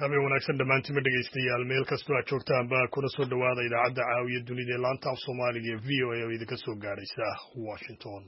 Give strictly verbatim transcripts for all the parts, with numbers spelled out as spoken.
habeen wanaagsan dhammaantiin dhegaystayaal meel kastoo aad joogtaanba kuna soo dhowaada idaacadda caawiya dunida ee laanta af soomaaliga ee v o a oo idinka soo gaadhaysa washington.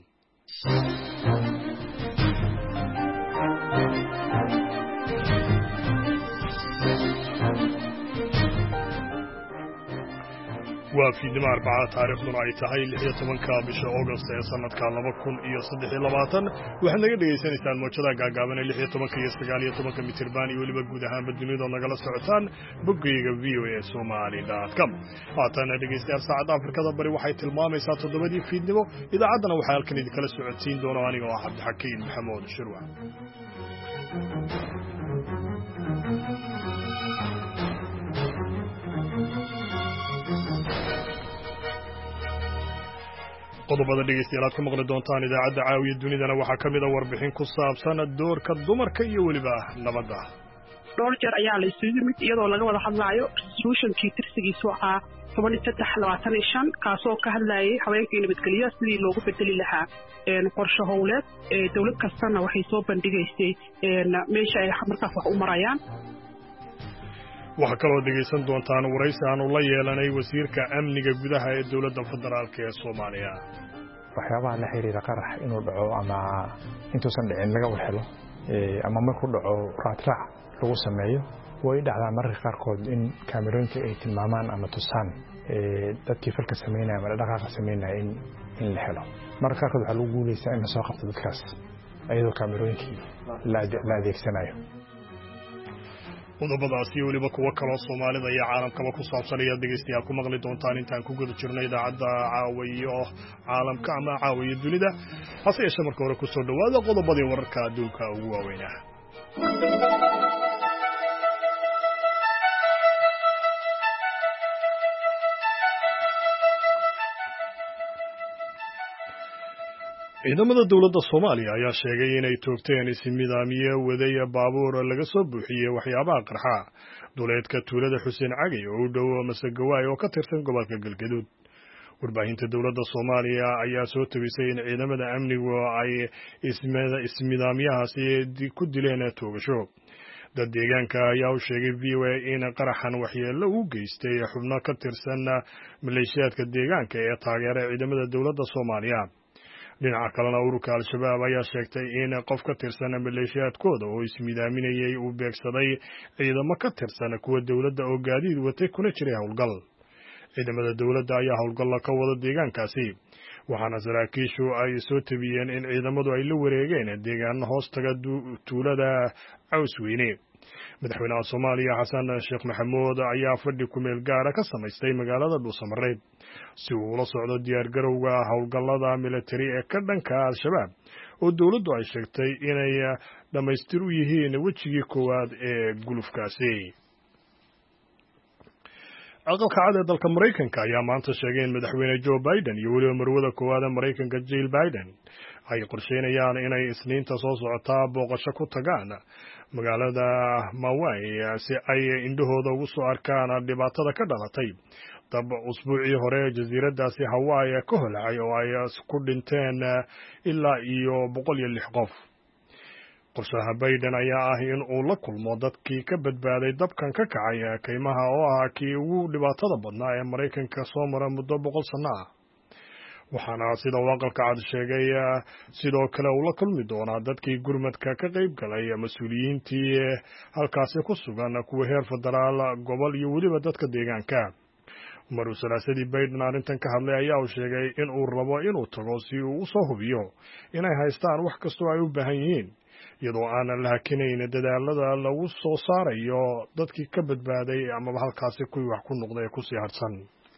waa fiidnimo arbacada taariikhduna ay tahay lix iyo tobanka bisha August ee sanadka laba kun iyo saddex iyo labaatan waxaad naga dhegaysanaysaan mowjadaha gaagaaban ee lix iyo tobanka iyo sagaal iyo tobanka mitirban iyo weliba guud ahaanba dunida nagala socotaan boggayga v o a somali dot com. haatana dhegaystayaal saacadda Afrikada bari waxay tilmaamaysaa toddobadii fiidnimo. idaacaddana waxaa halkan idinkala socodsiin doona aniga oo ah Cabdixakiin Maxamuud Shirwa. qodobada dhegaystayaal aad ku maqli doontaan idaacadda caawiya dunidana waxaa ka mid a warbixin ku saabsan doorka dumarka iyo weliba nabadda. dhowr jeer ayaa la isugu yimid iyadoo laga wada hadlaayo resolutionkii tirsigiisu ahaa toban iyo saddex labaatan iyo shan kaasoo ka hadlayay haweenkii nabadgelyo sidii loogu bedeli lahaa qorshe howleed dowlad kastana waxay soo bandhigaysay meesha ay markaas wax u marayaan. waxaa kaloo dhegaysan doontaan waraysi aanu la yeelanay wasiirka amniga gudaha ee dowladda federaalk ee Soomaaliya. waxyaabaha la xiriira qarax inuu dhaco ama intuusan dhicin laga waxelo ama markuu dhaco raadraac lagu sameeyo way dhacdaa mararka qaarkood in kaamirooyinka ay tilmaamaan ama tusaan dadkii falka sameynaya ama dhaqaaqa sameynaya in in la helo. mararka qaarkood waxaa lagu guuleysaa in la soo qabto dadkaas iyadoo kaamirooyinkii la adeegsanayo. qodobadaas iyo weliba kuwo kaloo Soomaalida iyo caalamkaba ku saabsan ayaa dhegaystayaal ku maqli doontaan intaan ku guda jirno idaacadda caawiyo caalamka ama caawiyo dunida. hase yeeshee marka hore ku soo dhowaada qodobadii wararka adduunka ugu waaweynaa. ciidamada dowladda Soomaaliya ayaa sheegay inay toogteen ismidaamiye waday baabuur laga soo buuxiyey waxyaabaha qarxa duleedka tuulada Xuseen Cagay oo u dhow Masagawaay oo ka tirsan gobolka Galgaduud. warbaahinta dowladda Soomaaliya ayaa soo tabisay in ciidamada amnigu ay ismidaamiyahaasi ku dileen toogasho. dad deegaanka ayaa u sheegay v o a in qaraxan waxyeello u geystay xubno ka tirsan maleeshiyaadka deegaanka ee taageera ciidamada dowladda Soomaaliya. dhinaca kalena ururka al-shabaab ayaa sheegtay in qof ka tirsan maleeshiyaadkooda oo ismidaaminayay uu beegsaday ciidamo ka tirsan kuwa dowladda oo gaadiid watay kuna jiray howlgal. ciidamada dowladda ayaa howlgalla ka wada deegaankaasi waxaana saraakiishu ay soo tabiyeen in ciidamadu ay la wareegeen deegaano hoostaga tuulada Cawsweyne. madaxweynaha Soomaaliya Xasan Sheekh Maxamuud ayaa fadhi ku meel gaara ka samaystay magaalada Dhuusamareeb si uu ula socdo diyaargarowga howlgallada militari ee ka dhanka al-shabaab oo dowladdu ay sheegtay inay dhammaystir u yihiin wejigii koowaad ee gulufkaasi. aqalka cad ee dalka Maraykanka ayaa maanta sheegay in madaxweyne Joe Biden iyo weliba marwada koowaad ee Maraykanka Jill Biden ay qorsheynayaan inay Isniinta soo socotaa booqasho ku tagaan magaalada Maui si ay indhahooda ugu soo arkaan dhibaatada ka dhalatay dab usbuucii hore jasiiradaasi Hawaii ka holacay oo ay ku dhinteen ilaa iyo boqol iyo lix qof. qorshaha Biden ayaa ah in uu la kulmo dadkii ka badbaaday dabkan ka kacay kaymaha oo ah kii ugu dhibaatada badnaa ee Maraykanka soo mara muddo boqol sano ah. waxaana sida uu aqalka cad sheegay sidoo kale uu la kulmi doonaa dadkii gurmadka ka qayb galay mas'uuliyiintii halkaasi ku sugan kuwa heer federaal gobol iyo weliba dadka deegaanka. maruu salaasadii Biden arrintan ka hadlay ayaa uu sheegay in uu rabo inuu tago si uu u soo hubiyo inay haystaan wax kastoo ay u baahan yihiin iyadoo aanan la hakinayn dadaalada lagu soo saarayo dadkii ka badbaaday amaba halkaasi kuwii wax ku noqday kusii harsan.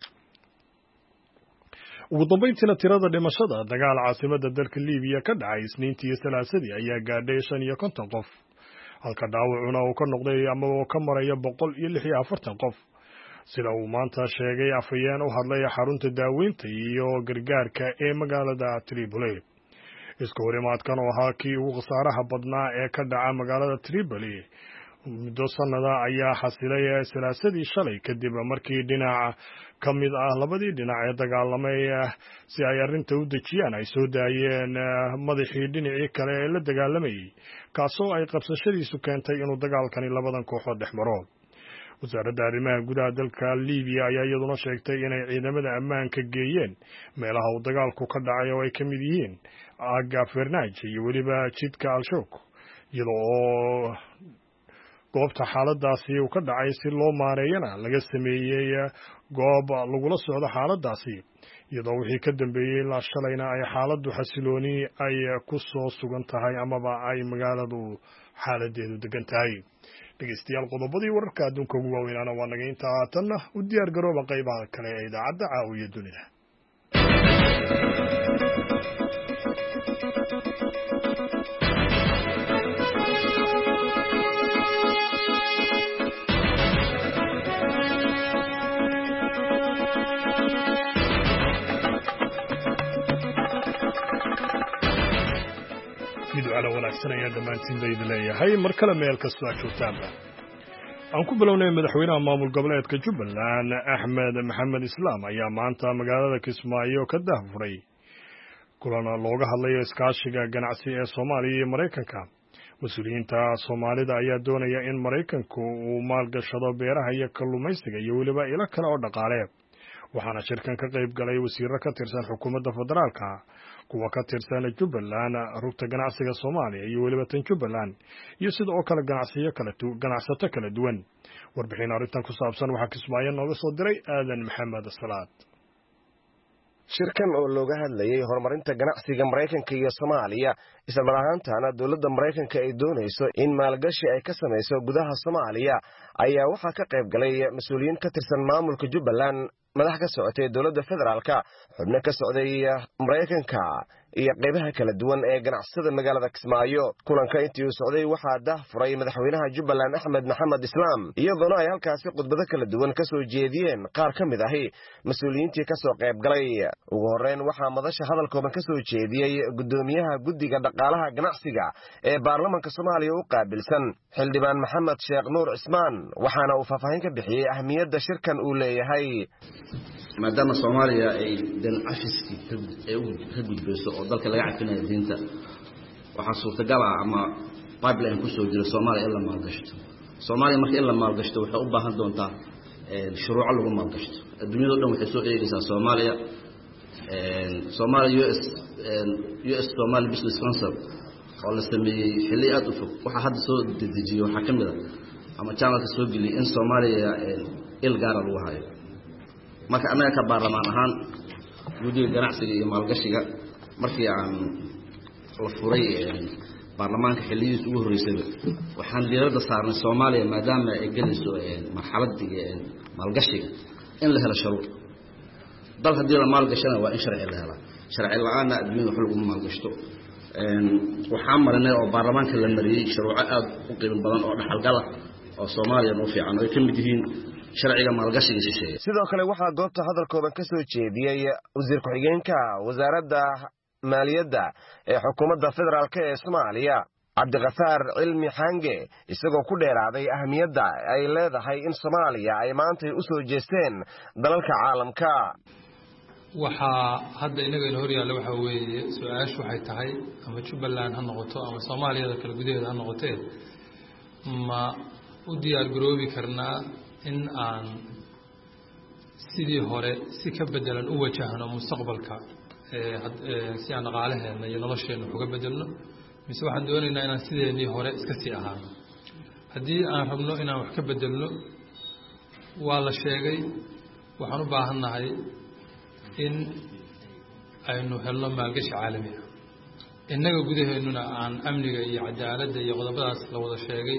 ugu dambayntiina tirada dhimashada dagaal caasimadda dalka Liibiya ka dhacay Isniintii iyo Salaasadii ayaa gaadhay shan iyo konton qof halka dhaawacuna uu ka noqday ama uu ka maraya boqol iyo lix iyo afartan qof sida uu maanta sheegay afhayeen u hadlay xarunta daaweynta iyo gargaarka ee magaalada Tripoli. isku horimaadkan oo ahaa kii ugu khasaaraha badnaa ee ka dhaca magaalada Tripoli muddo sanada ayaa xasilay salaasadii shalay kadib markii dhinaca ka mid ah labadii dhinac ee dagaalamay si ay arrinta u dejiyaan ay soo daayeen madaxii dhinacii kale ee la dagaalamayay kaasoo ay qabsashadiisu keentay inuu dagaalkani labadan kooxood dhex maro. wasaaradda arrimaha gudaha dalka Liibiya ayaa iyaduna sheegtay inay ciidamada ammaanka geeyeen meelaha uu dagaalku ka dhacay oo ay ka mid yihiin aagga Fernaj iyo weliba jidka Al-Shouk, iyadoo goobta xaaladaasi uu ka dhacay si loo maareeyana laga sameeyey goob lagula socdo xaaladaasi, iyadoo wixii ka dambeeyey ilaa shalayna ay xaaladdu xasilooni ay ku soo sugan tahay amaba ay magaaladu xaaladeedu degan tahay. dhegeystayaal, qodobadii wararka adduunka ugu waaweynaana waa naga intaa. haatanna u diyaar garooba qaybaha kale ee idaacadda Caawiya Dunida. midwala wanaagsan ayaa dhammaantiin bayda leeyahay mar kale meel kastoo aad joogtaanba. aan ku bilownay madaxweynaha maamul goboleedka Jubbaland Axmed Maxamed Islaam ayaa maanta magaalada Kismaayo ka daahfuray kulan looga hadlayo iskaashiga ganacsi ee Soomaaliya iyo Mareykanka. mas-uuliyiinta Soomaalida ayaa doonaya in Mareykanku uu maalgashado beeraha iyo kalluumaysiga iyo weliba ilo kale oo dhaqaale, waxaana shirkan ka qayb galay wasiirro ka tirsan xukuumadda federaalka, kuwa ka tirsan Jubbaland, rugta ganacsiga Soomaaliya iyo weliba tan Jubbaland, iyo sidoo kale ganacsiyo kala ganacsato kala duwan. warbixin arrintan ku saabsan waxaa Kismaayo nooga soo diray Aadan Maxamed Salaad. shirkan oo looga hadlayay horumarinta ganacsiga Mareykanka iyo Soomaaliya, isla mar ahaantaana dowladda Mareykanka ay doonayso in maalgashi ay ka samayso gudaha Soomaaliya, ayaa waxaa ka qayb galay mas-uuliyiin ka tirsan maamulka Jubbaland, madax ka socotay dowladda federaalka, xubno ka socday Mareykanka iyo qaybaha kala duwan ee ganacsatada magaalada Kismaayo. kulanka intii uu socday waxaa daahfuray madaxweynaha Jubbaland Axmed Maxamed Islaam, iyadoona ay halkaasi khudbado kala duwan ka soo jeediyeen qaar ka mid ahi mas-uuliyiintii ka soo qayb galay. ugu horreyn waxaa madasha hadalkooban ka soo jeediyey guddoomiyaha guddiga dhaqaalaha ganacsiga ee baarlamaanka Soomaaliya u qaabilsan xildhibaan Maxamed Sheekh Nuur Cismaan, waxaana uu faahfaahin ka bixiyey ahmiyadda shirkan uu leeyahay. maadaama Soomaaliya ay dan cafiskii ka gudbayso oo dalka laga cafinayo diinta, waxaa suurtagal ah ama pipeline ku soo jira Soomaaliya in la maalgashto. Soomaaliya marka in la maalgashto waxay u baahan doontaa shuruuc lagu maalgashto. adduunyada dhan waxay soo eegaysaa Soomaaliya Soomaaliya U S U S Somali Business Council oo la sameeyay xilli aad u fog. waxa hadda soo dedejiyay waxa kamid ah ama channelka soo geliyay in Soomaaliya il gaar ah lagu hayo. marka anaga ka baarlamaan ahaan guddiga ganacsiga iyo maalgashiga markii aan la furay baarlamaanka xilligiisa ugu horeysay waxaan diiradda saarnay Soomaaliya maadaama ay galayso marxaladii maalgashiga in la helo shuruuc. dal haddii la maalgashana waa in sharci la helaa. sharci la'aana adduunyada wax lagu maalgashto. waxaan marinay oo baarlamaanka la mariyay shuruuc aad u qiimo badan oo dhaxalgal ah oo Soomaaliya u fiican oo ka mid yihiin sharciga maalgashiga shisheeye. sidoo kale waxaa goobta hadalkooban ka soo jeediyey wasiir ku-xigeenka wasaaradda maaliyadda ee xukuumadda federaalka ee Soomaaliya Cabdiqafaar Cilmi Xange, isagoo ku dheeraaday ahmiyadda ay leedahay in Soomaaliya ay maanta u soo jeesteen dalalka caalamka. waxaa hadda inaga hor yaalla waxa weeye su'aashu waxay tahay ama Jubbaland ha noqoto ama Soomaaliyada kala gudaheeda ha noqotee ma u diyaar garoobi karnaa in aan sidii hore si ka bedelan u wajahno mustaqbalka si aan dhaqaalaheena iyo nolosheena uga bedelno, mise waxaan doonaynaa inaan sideenii hore iska sii ahaano. haddii aan rabno inaan wax ka bedelno, waa la sheegay waxaan u baahannahay in aynu helno maalgashi caalami ah. innaga gudaheennuna aan amniga iyo cadaaladda iyo qodobadaas la wada sheegay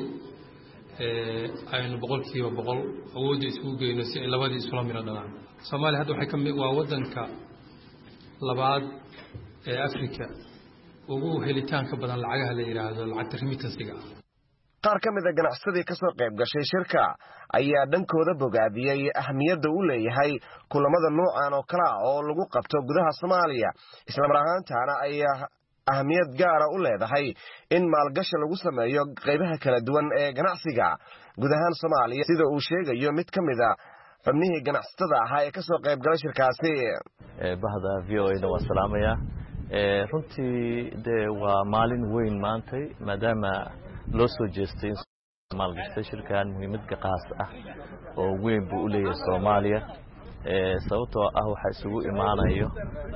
aynu boqolkiiba boqol awoodda isugu geyno si ay labadii isula miro dhalaan. Soomaaliya hadda waxay ka mid waa waddanka labaad ee Afrika ugu helitaanka badan lacagaha la yiraahdo lacagta remittansiga. qaar ka mid ah ganacsadii ka soo qayb gashay shirka ayaa dhankooda bogaadiyay ahmiyadda uu leeyahay kulamada noocan oo kala oo lagu qabto gudaha Soomaaliya, isla mar ahaantaana ay ahmiyad gaar ah u leedahay in maalgashi lagu sameeyo qaybaha kala duwan ee ganacsiga guud ahaan Soomaaliya sida uu sheegayo mid ka mid ah xubnihii ganacsatada ahaa ee ka soo qayb galay shirkaasi. ee bahda V O A da waa salaamaya ee runtii de waa maalin weyn maantay maadaama loo soo jeestay maalgashiga shirkan muhiimad qaas ah oo weyn buu u leeyahay Soomaaliya ee sababtoo ah waxa isugu imaanayo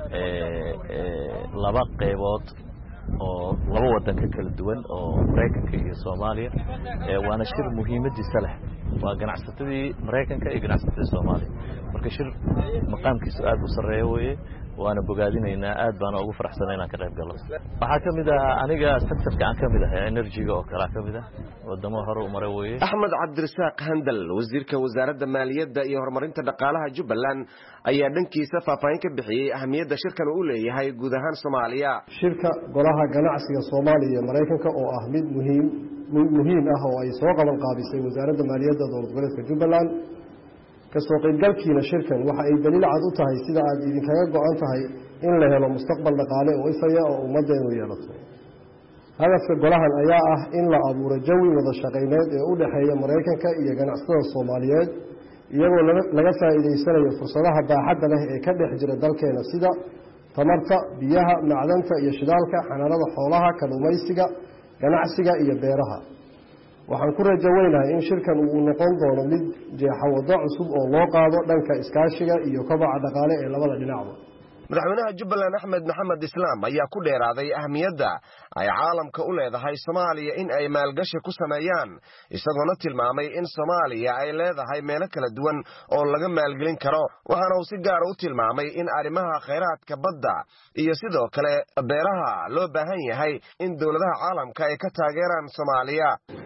ee laba qaybood oo laba wadan ka kala duwan oo Mareykanka iyo Soomaaliya ee waana shir muhiimadiisa leh waa ganacsatadii Mareykanka iyo ganacsatadii Soomaaliya marka shir maqaamkiisu aad u sareeyo weeye waana bogaadinaynaa aad baan ugu faraxsanahay inaan ka qayb galo waxa kamid ah aniga sectorka aan kamid ah energy-ga oo kala kamid ah wadamo hore u maray weeye. Axmed Cabdirasaaq Handal wasiirka wasaaradda maaliyadda iyo horumarinta dhaqaalaha Jubbaland ayaa dhankiisa faahfaahin ka bixiyay ahmiyadda shirkan uu leeyahay guud ahaan Soomaaliya. shirka golaha ganacsiga Soomaaliya iyo Mareykanka oo ah mid muhiim muhiim ah oo ay soo qaban qaabisay wasaaradda maaliyadda dowlad goboleedka Jubbaland kasoo qaybgalkiina shirkan waxa ay daliil cad u tahay sida aad idinkaga go'an tahay in la helo mustaqbal dhaqaale oo ifaya oo ummadeenu yeelato. hadafka golahan ayaa ah in la abuuro jawi wada shaqayneed ee u dhaxeeya Mareykanka iyo ganacsatada Soomaaliyeed iyagoo laga faa'iideysanayo fursadaha baaxadda leh ee ka dhex jira dalkeena sida tamarta, biyaha, macdanta iyo shidaalka, xanaanada xoolaha, kalluumaysiga, ganacsiga iyo beeraha. waxaan ku rajaynayaa in shirkan uu noqon doono mid jeexa wado cusub oo loo qaado dhanka iskaashiga iyo kobaca dhaqaale ee labada dhinacba. madaxweynaha Jubbaland Axmed Maxamed Islaam ayaa ku dheeraaday ahmiyadda ay caalamka u leedahay Soomaaliya in ay maalgashi ku sameeyaan isagoona tilmaamay in Soomaaliya ay leedahay meelo kala duwan oo laga maalgelin karo waxaana uu si gaar ah u tilmaamay in arrimaha kheyraadka badda iyo sidoo kale beeraha loo baahan yahay in dawladaha caalamka ay ka taageeraan Soomaaliya.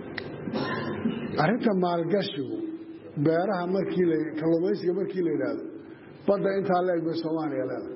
arrinta maalgashigu beeraha markii la kalluumaysiga markii la yiraahdo badda inta la eego Soomaaliya leedahay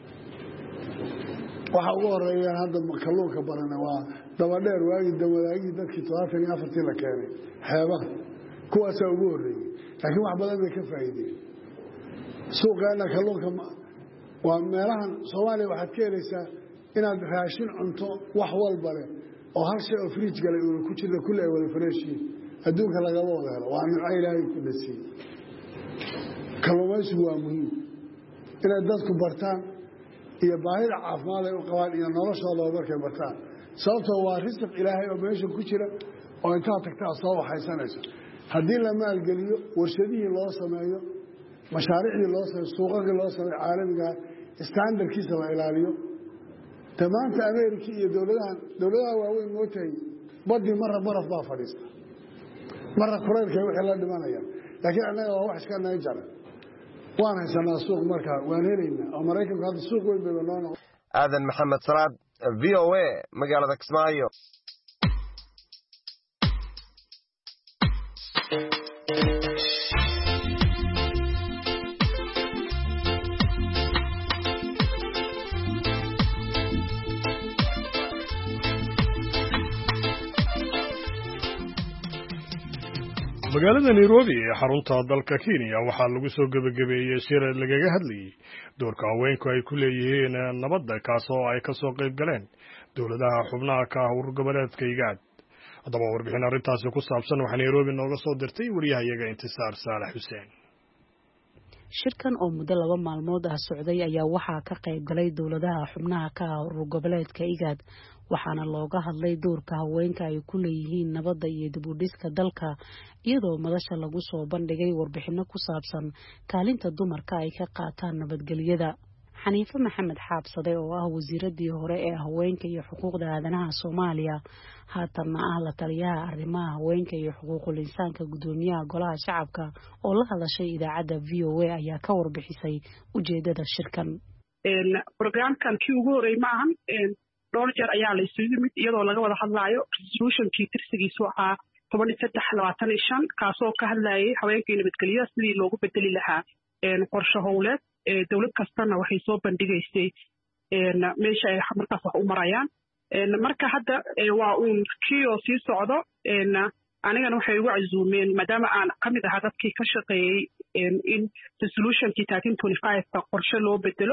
waxa ugu horeeya hadda kalluunka badan waa dabadheer waagi dawadaagii dadkii todobaatan iyo afar la keenay xeebaha kuwaas ugu horeeyay laakiin wax badan bay ka faa'iideen suuqana kalluunka waa meelahan Soomaaliya waxaad ka helaysaa inaad raashin cunto wax walba leh oo hal shay oo fridge galay uu ku jiro kulli ay wada fresh adduunka laga wada helo waa nooc Ilaahay ku dhashay. kalluumaysigu waa muhiim inaad dadku bartaan iyo baahida caafimaad ay u qabaan iyo noloshooda markay bartaan sababtoo waa risq Ilaahay oo meesha ku jira oo inta tagtaa soo waxaysanayso haddii la maalgeliyo warshadihii loo sameeyo mashaariicdii loo sameeyo suuqadii loo sameeyo caalamiga standardkiisa la ilaaliyo tamaanta Ameerika iyo dawladaha dawladaha waaweyn mootay badii marra baraf baa fadhiista marra kuleelka wixii la dhimanaya laakiin anaga waa wax iska nayjara waan haysanaa suuq markaa waan helaynaa oo Mareykanka hadda suuq weyn bay noqon. Aadan Maxamed Salaad V O A magaalada Kismaayo. magaalada Nairobi ee xarunta dalka Kenya waxaa lagu soo gabagabeeyay shir lagaga hadlayay doorka haweenku ay ku leeyihiin nabadda kaas oo ay ka soo qayb galeen dawladaha xubnaha ka ah urur goboleedka IGAD. haddaba warbixin arrintaasi ku saabsan waxaa Nairobi nooga soo dirtay wariyahayaga Intisaar Saalax Xuseen. shirkan oo muddo laba maalmood ah socday ayaa waxaa ka qayb galay dawladaha xubnaha ka ah urur goboleedka IGAD waxaana looga hadlay doorka haweenka ay ku leeyihiin nabadda iyo dib u dhiska dalka iyadoo madasha lagu soo bandhigay warbixino ku saabsan kaalinta dumarka ay ka qaataan nabadgelyada. xaniife maxamed xaabsade oo ah wasiiradii hore ee haweenka iyo xuquuqda aadanaha Soomaaliya haatanna ah la taliyaha arrimaha haweenka iyo xuquuqul insaanka gudoomiyaha golaha shacabka oo la hadashay idaacadda V O A ayaa ka warbixisay ujeedada shirkan. een programkan kii ugu horeeyay ma ahan een dhowr jeer ayaa la isugu yimid iyadoo laga wada hadlayo resolution-kii tirsigiisu ahaa toban iyo saddex labaatan iyo shan kaasoo ka hadlayay haweenka iyo nabadgelyada sidii loogu bedeli lahaa een qorshe howleed ee dawlad kastana waxay soo bandhigaysay een meesha ay markaas wax u marayaan een marka hadda waa uun kii oo sii socdo een anigana waxay ugu casuumeen maadaama aan ka mid ahaa dadkii ka shaqeeyay in resolution-kii thirteen twenty-five ka qorshe loo bedelo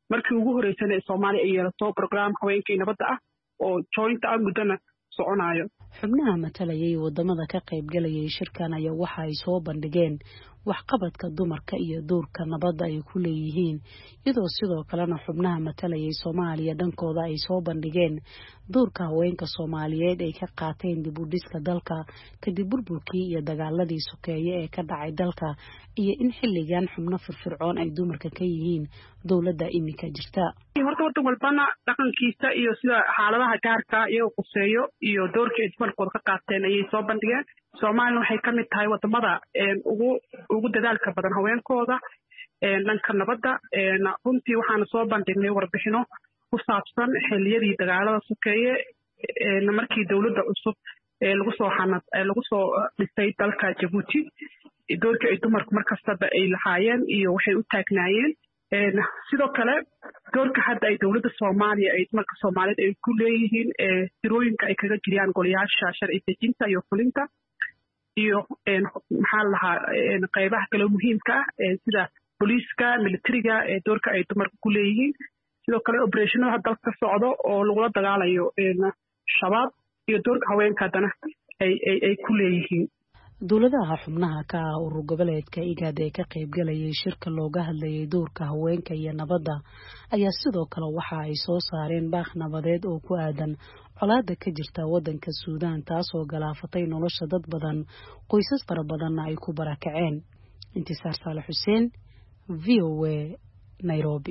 markii ugu horeysana ee Soomaaliya ay yeelato program haweenka nabadda ah oo joint ah muddana soconayo. xubnaha matalayay wadamada ka qayb galayay shirkan ayaa waxa ay soo bandhigeen waxqabadka dumarka iyo doorka nabadda ay ku leeyihiin iyadoo sidoo kalena xubnaha matalayay Soomaaliya dhankooda ay soo bandhigeen doorka haweenka Soomaaliyeed ay ka qaateen dib u dhiska dalka kadib burburkii iyo dagaaladii sokeeye ee ka dhacay dalka iyo in xilligan xubno firfircoon ay dumarka ka yihiin dawladda imika jirta. horta wadan walbana dhaqankiisa iyo sida xaaladaha gaarka iyo quseeyo iyo doorka ay dumarkooda ka qaateen ayay soo bandhigeen. Soomaaliya waxay ka mid tahay wadamada ugu ugu dadaalka badan haweenkooda dhanka nabadda. runtii waxaan soo bandhignay warbixino ku saabsan xilliyadii dagaalada sokeeye markii dawladda cusub ee lagu soo xanad lagu soo dhisay dalka Djibouti doorka ay dumarku markastaba ay lahaayeen iyo waxay u taagnaayeen. sidoo kale doorka hadda ay dawladda Soomaaliya ay dumarka Soomaaliyeed ay ku leeyihiin tirooyinka ay kaga jiraan golayaasha sharci dejinta iyo fulinta iyo maxaa lahaa qaybaha kale muhiimka ah sida booliiska militariga ee doorka ay dumarku ku leeyihiin. sidoo kale operationada dalka socdo oo lagula dagaalayo shabaab iyo doorka haweenka hadana ay ay ay ku leeyihiin. dawladaha xubnaha ka ah urur goboleedka IGAD ee ka qayb galayay shirka looga hadlayay doorka haweenka iyo nabadda ayaa sidoo kale waxa ay soo saareen baaq nabadeed oo ku aadan colaadda ka jirta wadanka Suudaan taasoo galaafatay nolosha dad badan qoysas fara badanna ay ku barakaceen. Intisaar Saalax Xuseen, V O A, Nairobi.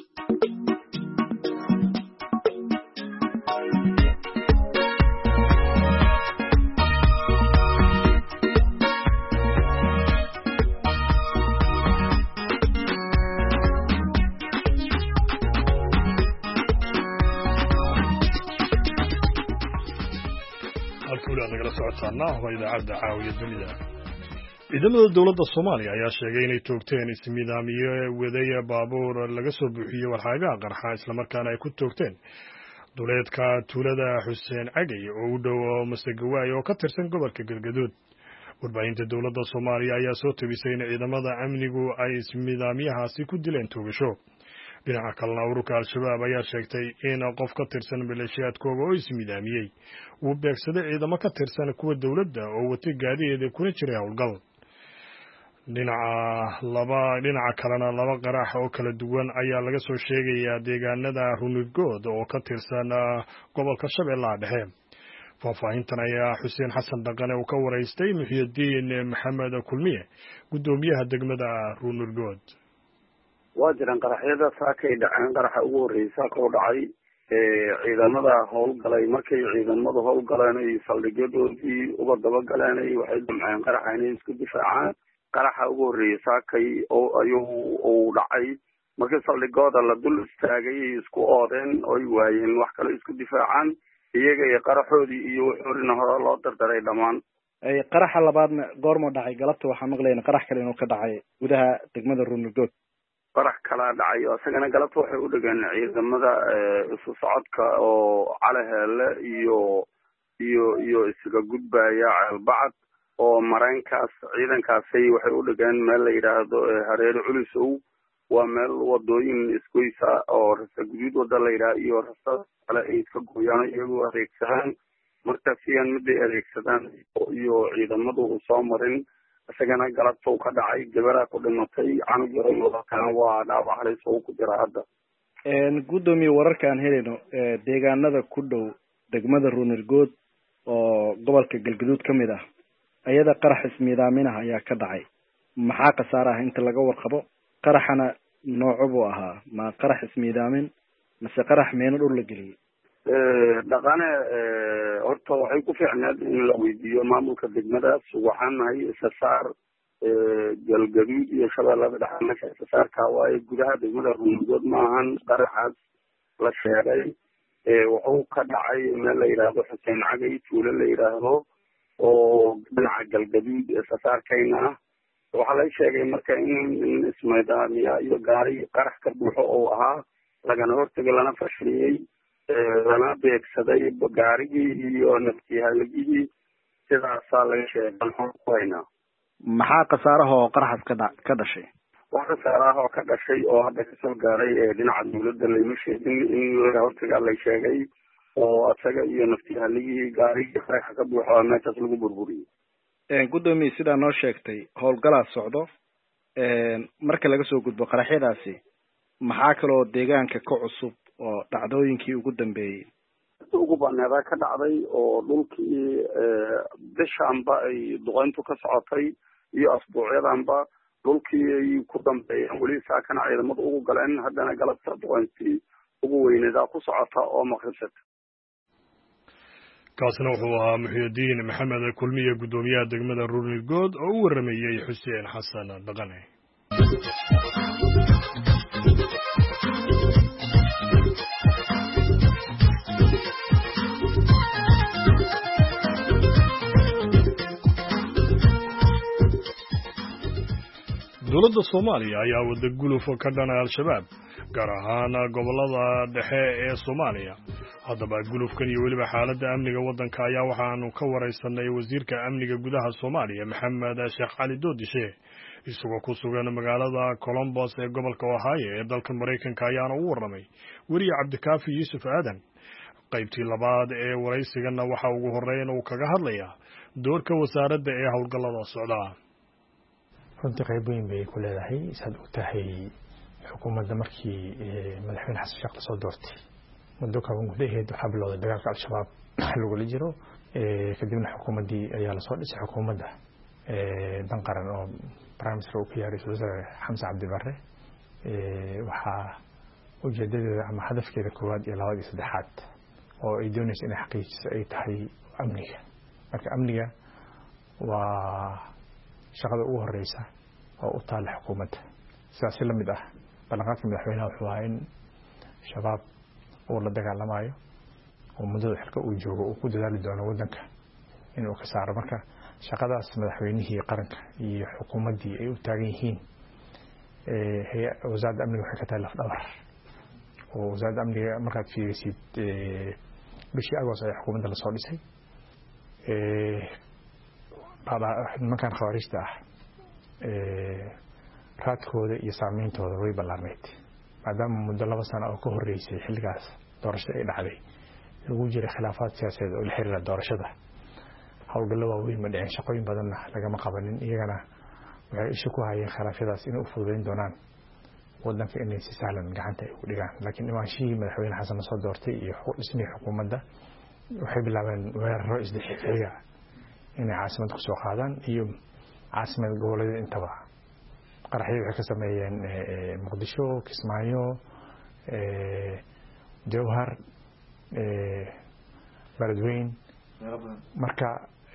idaacadda caawiya dunida. ciidamada dowladda Soomaaliya ayaa sheegay inay toogteen ismidaamiye waday baabuur laga soo buuxiyey warxaaga qarxa isla markaana ay ku toogteen duleedka tuulada Xuseen Cagay oo u dhow Masagawaay oo ka tirsan gobolka Galgaduud. warbaahinta dowladda Soomaaliya ayaa soo tabisay in ciidamada amnigu ay ismidaamiyahaasi ku dileen toogasho. dhinaca kalena ururka Al-Shabaab ayaa sheegtay in qof ka tirsan maleeshiyaadkooda oo ismidaamiyey uu beegsaday ciidamo ka tirsan kuwa dowladda oo watay gaadiid kuna jiray howlgal. dhinaca laba dhinaca kalena laba qarax oo kala duwan ayaa laga soo sheegayaa deegaanada Runirgood oo ka tirsan gobolka Shabeellaha Dhexe. faahfaahintan ayaa Xuseen Xasan Dhaqane uu ka wareystay Muxyidiin Maxamed Kulmiye gudoomiyaha degmada Runirgood. waa jiraan qaraxyada saakay dhaceen qaraxa ugu horeysa ka dhacay ee ciidamada howlgalay markay ciidamadu howlgaleen ay saldhigyadoodii uga daba galeen waxay damceen qaraxa inay isku difaacaan. qaraxa ugu horeysa saakay oo ayuu uu dhacay markii saldhigooda la dul istaagay isku oodeen oo ay waayeen wax kale isku difaacaan iyaga iyo qaraxoodii iyo wuxuuna hore loo dardaray dhamaan. ay qaraxa labaadna goormo dhacay galabta waxaan maqlaynaa qarax kale inuu ka dhacay gudaha degmada Runirgood. qarax kala dhacay oo isagana galabta waxay u dhageen ciidamada isu socodka oo Calaheele iyo iyo iyo isaga gudbaya Ceelbacad oo mareenkaas ciidankaasay waxay u dhageen meel la yiraahdo Hareer Culisow waa meel wadooyin isgoysa oo rasa guduud wada la yiraahdo iyo rasa kale ay ka gooyaan iyagoo adeegsadaan marka fiyan mid ay adeegsadaan iyo ciidamadu soo marin isagana galabta uu ka dhacay gabadha ku dhimatay canug yar oo kana waa dhaawac halis oo ku jira hadda. een gudoomiye wararka aan helayno ee deegaanada ku dhow degmada Runirgood oo gobolka Galgaduud kamid ah ayada qarax ismiidaaminaha ayaa ka dhacay. maxaa qasaaraha inta laga warqabo qaraxana noocu uu ahaa ma qarax ismiidaamin mise qarax meel dhul la geliyay. ee dhaqane ee horta waxay ku fiicnaad in la weydiiyo maamulka degmadaas waxaan nahay isasaar ee Galgaduud iyo Shabeellaha Dhexe meesha isasaarka waaye gudaha degmada Runirgood ma ahan qaraxaas la sheegay ee wuxuu ka dhacay meel la yiraahdo Xuseen Cagay tuulo la yiraahdo oo dhinaca Galgaduud isasaarkayna ah. waxaa la sheegay marka in ismiidaamiya iyo gaari qarax ka buuxo oo ahaa lagana hortagay lana fashiliyay lana beegsaday gaarigii iyo naftihalagii sidaasaa laga sheegay. maxaa qasaaraha oo qaraxas ka ka dhashay? wax khasaaraha oo ka dhashay oo hadda kasoo gaaray dhinaca dawladda layma sheegin in hortagaa lay sheegay oo asaga iyo naftihaligii gaarigii qaraxa ka buuxo meeshaas lagu burburiyey. guddoomiye sidaa noo sheegtay howlgalaa socdo marka laga soo gudbo qaraxyadaasi maxaa kaloo deegaanka ka cusub oo dhacdooyinkii ugu dambeeyey ugu baneedaa ka dhacday oo dhulkii bishaanba ay duqeyntu ka socotay iyo asbuucyadanba dhulkii ay ku dambeeyeen weli saakana ciidamadu ugu galeen haddana galabta duqeyntii ugu weyneedaa ku socota oo maqrisata. kaasina wuxuu ahaa muxyidiin maxamed kulmiye guddoomiyaha degmada ruunirgood oo u waramayey xuseen xasan dhaqane. dowladda Soomaaliya ayaa wada guluf ka dhana al-shabaab gaar ahaan gobolada dhexe ee Soomaaliya. haddaba gulufkan iyo weliba xaaladda amniga waddanka ayaa waxaanu ka wareysanay wasiirka amniga gudaha Soomaaliya Maxamed Sheekh Cali Doodishe isagoo ku sugan magaalada Columbus ee gobolka Ohio ee dalka Mareykanka ayaana u waramay wariye Cabdikaafi Yuusuf Aadan. qaybtii labaad ee wareysigana waxa ugu horeyn uu kaga hadlayaa doorka wasaaradda ee howlgallada socda. runtii qayb weyn bay ku leedahay saad u tahay xukuumadda markii madaxweyne xasan sheekh soo doortay muddo kooban gudaheed waxaa bilowday dagaalka al-shabaab lagula jiro kadibna xukuumaddii ayaa lasoo dhisay xukuumadda dan qaran oo prime minister uu ka yahay ra-iisul wasaare xamse cabdi barre waxaa ujeedadeeda ama hadafkeeda koowaad iyo labaad iyo saddexaad oo ay doonayso inay xaqiijiso ay tahay amniga. marka amniga waa shaqada ugu horeysa oo u taala xukuumadda. sidaas la mid ah ballanqaadka madaxweynaha wuxuu ahaa in shabaab uu la dagaalamayo oo muddada xilka uu joogo uu ku dadaali doono waddanka inuu ka saaro. marka shaqadaas madaxweynihii qaranka iyo xukuumaddii ay u taagan yihiin wasaaradda amniga waxay ka tahay laf dhabar oo wasaaradda amniga markaad fiirisid bishii agost ayaa xukuumadda lasoo dhisay. nimankan khawaarijta ah raadkooda iyo saameyntooda way ballaarneyd maadaama muddo laba sano oo ka horeysay xilligaas doorashada ay dhacday lagu jiray khilaafaad siyaasadeed oo la xiriira doorashada. howlgallo waaweyn ma dhicin, shaqooyin badanna lagama qabanin. iyagana waxay isha ku hayeen khilaafyadaas inay u fududeyn doonaan waddanka inay si sahlan gacanta ay ugu dhigaan. laakiin imaanshihii madaxweyne xasan soo doortay iyo dhismihii xukuumadda waxay bilaabeen weeraro isdhexxiga inay caasimad ku soo qaadaan iyo caasimad goboleedyada intaba. qaraxyo waxay ka sameeyeen muqdisho, kismaayo, jowhar, beledweyne. marka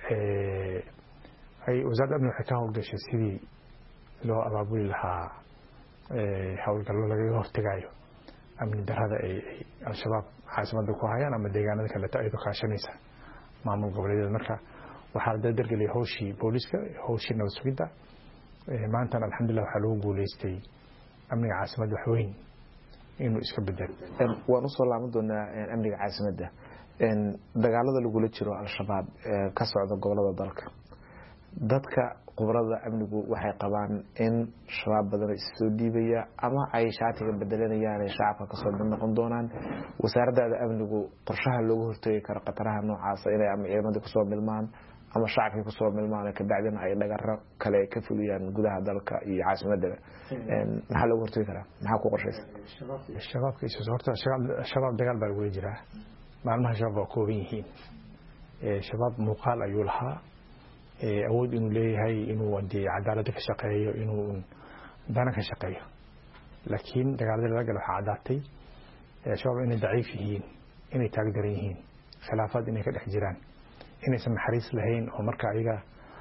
ay wasaaradda amniga waxay ka howlgashay sidii loo abaabuli lahaa howlgallo lagaga hortegayo amni darrada ay al-shabaab caasimadda ku hayaan ama deegaanada kaleeto ayadoo kaashanaysa maamul goboleedyada. marka waxaa la dardargeliyay howshii booliska, howshii nabad sugidda. maantana alxamdulillah waxaa lagu guuleystay amniga caasimadda wax weyn inuu iska bedelo. waan usoo laaban doonaa amniga caasimadda. dagaalada lagula jiro al-shabaab ka socda gobolada dalka, dadka khubarada amnigu waxay qabaan in shabaab badan isoo dhiibaya ama ay shaatiga bedelanayaan ay shacabka kasoo mid noqon doonaan. wasaaradda amnigu qorshaha loogu hortagi karo qataraha noocaas inay ama ciidamada kusoo milmaan ama shacabka kusoo milmaan ka bacdina ay dhagaro kale ka fuliyaan gudaha dalka iyo caasimadda. maxaa loogu hortagi karaa? maxaa ku qorshaysan? shabaabka isoo horta shabaab dagaal baa lagu jiraa. maalmaha shabaab waa kooban yihiin. shabaab muuqaal ayuu lahaa, awood inuu leeyahay inuu cadaaladda ka shaqeeyo, inuu dana ka shaqeeyo. laakiin dagaaladii laga galo waxaa caddaatay shabaab inay daciif yihiin, inay taagdaran yihiin, khilaafaad inay ka dhex jiraan, inaysan naxariis lahayn. oo marka ayaga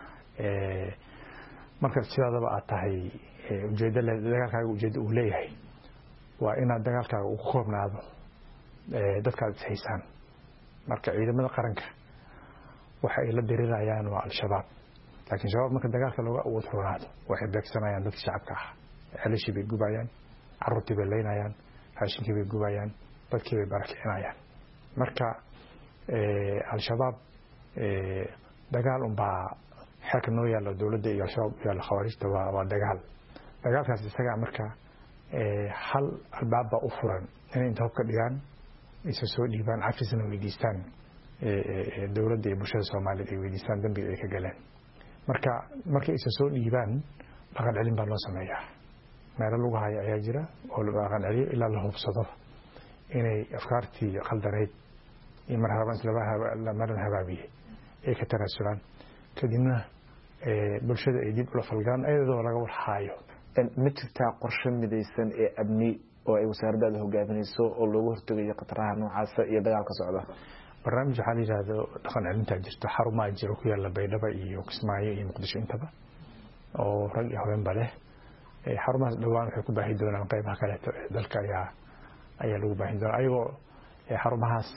marka sidaadaba aad tahay ujeedda dagaalkaaga ujeedda uu leeyahay waa inaad dagaalkaaga ugu koobnaado dadkaad is haysaan. marka ciidamada qaranka waxa ay la dirirayaan waa al-shabaab. laakiin shabaab marka dagaalka looga awood roonaado waxay beegsanayaan dadka shacabka ah. xelishii bay gubayaan, carruurtii bay leynayaan, raashinkii bay gubayaan, dadkii bay barakicinayaan. marka al-shabaab dagaal unbaa xeerka noo yaalla dowladda iyo al-shabaab yaalla khawaarijta waa waa dagaal. dagaalkaas isaga marka hal albaab baa u furan inay inta hubka dhigaan isa soo dhiibaan cafisna weydiistaan dowladda iyo bulshada Soomaaliyeed ay weydiistaan dambiga ay ka galeen marka markay isa soo dhiibaan dhaqan celin baa loo sameeyaa meelo lagu hayo ayaa jira oo la dhaqan celiyo ilaa la hubsado inay afkaartii qaldaneyd iyo marhaban la maran habaabiye ay ka tanaasulaan kadibna bulshada ay dib ula falgaan ayadoo laga warhaayo ma jirtaa qorshe midaysan ee amni oo ay wasaaradda hogaaminayso oo looga hortagayo qataraha noocaas iyo dagaalka socda barnaamij waxa la yiraahdo dhaqan celinta jirta xarumaha jiro ku yaala Baydhabo iyo Kismaayo iyo Muqdisho intaba oo rag iyo haweenba leh xarumahaas dhawaan waxay ku baahi doonaan qaybaha kale ee dalka ayaa ayaa lagu baahin doonaa ayagoo xarumahaas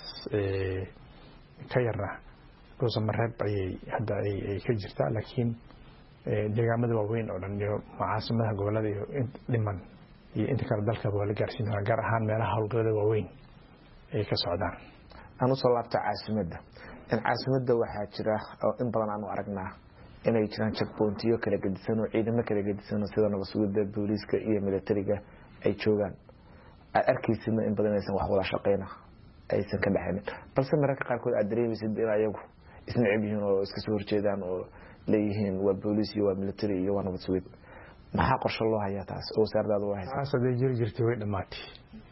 ka yarna Roosamareeb ayay hadda ay ka jirtaa laakiin deegaamada waaweyn oo dhan iyo caasimadaha gobolada iyo dhiman iyo inta kale dalka waa la gaarsiin doonaa gaar ahaan meelaha hawlgallada waaweyn ay ka socdaan aan u soo laabta caasimadda in caasimadda waxaa jira oo in badan aanu aragnaa inay jiraan checkpointiyo kala gedisan oo ciidamo kala gedisan sida nabadgelyada booliiska iyo militariga ay joogaan aad arkaysidna in badan aysan wax wada shaqeyna aysan ka dhaxaynin balse mararka qaarkood aad dareemaysid in ayagu isna ciibihiin oo iska soo horjeedaan oo leeyihiin waa booliis iyo waa military iyo waa nabadgelyad maxaa qorshe loo hayaa taas oo wasaaradda u haysa asaday jiri jirtay way dhamaatay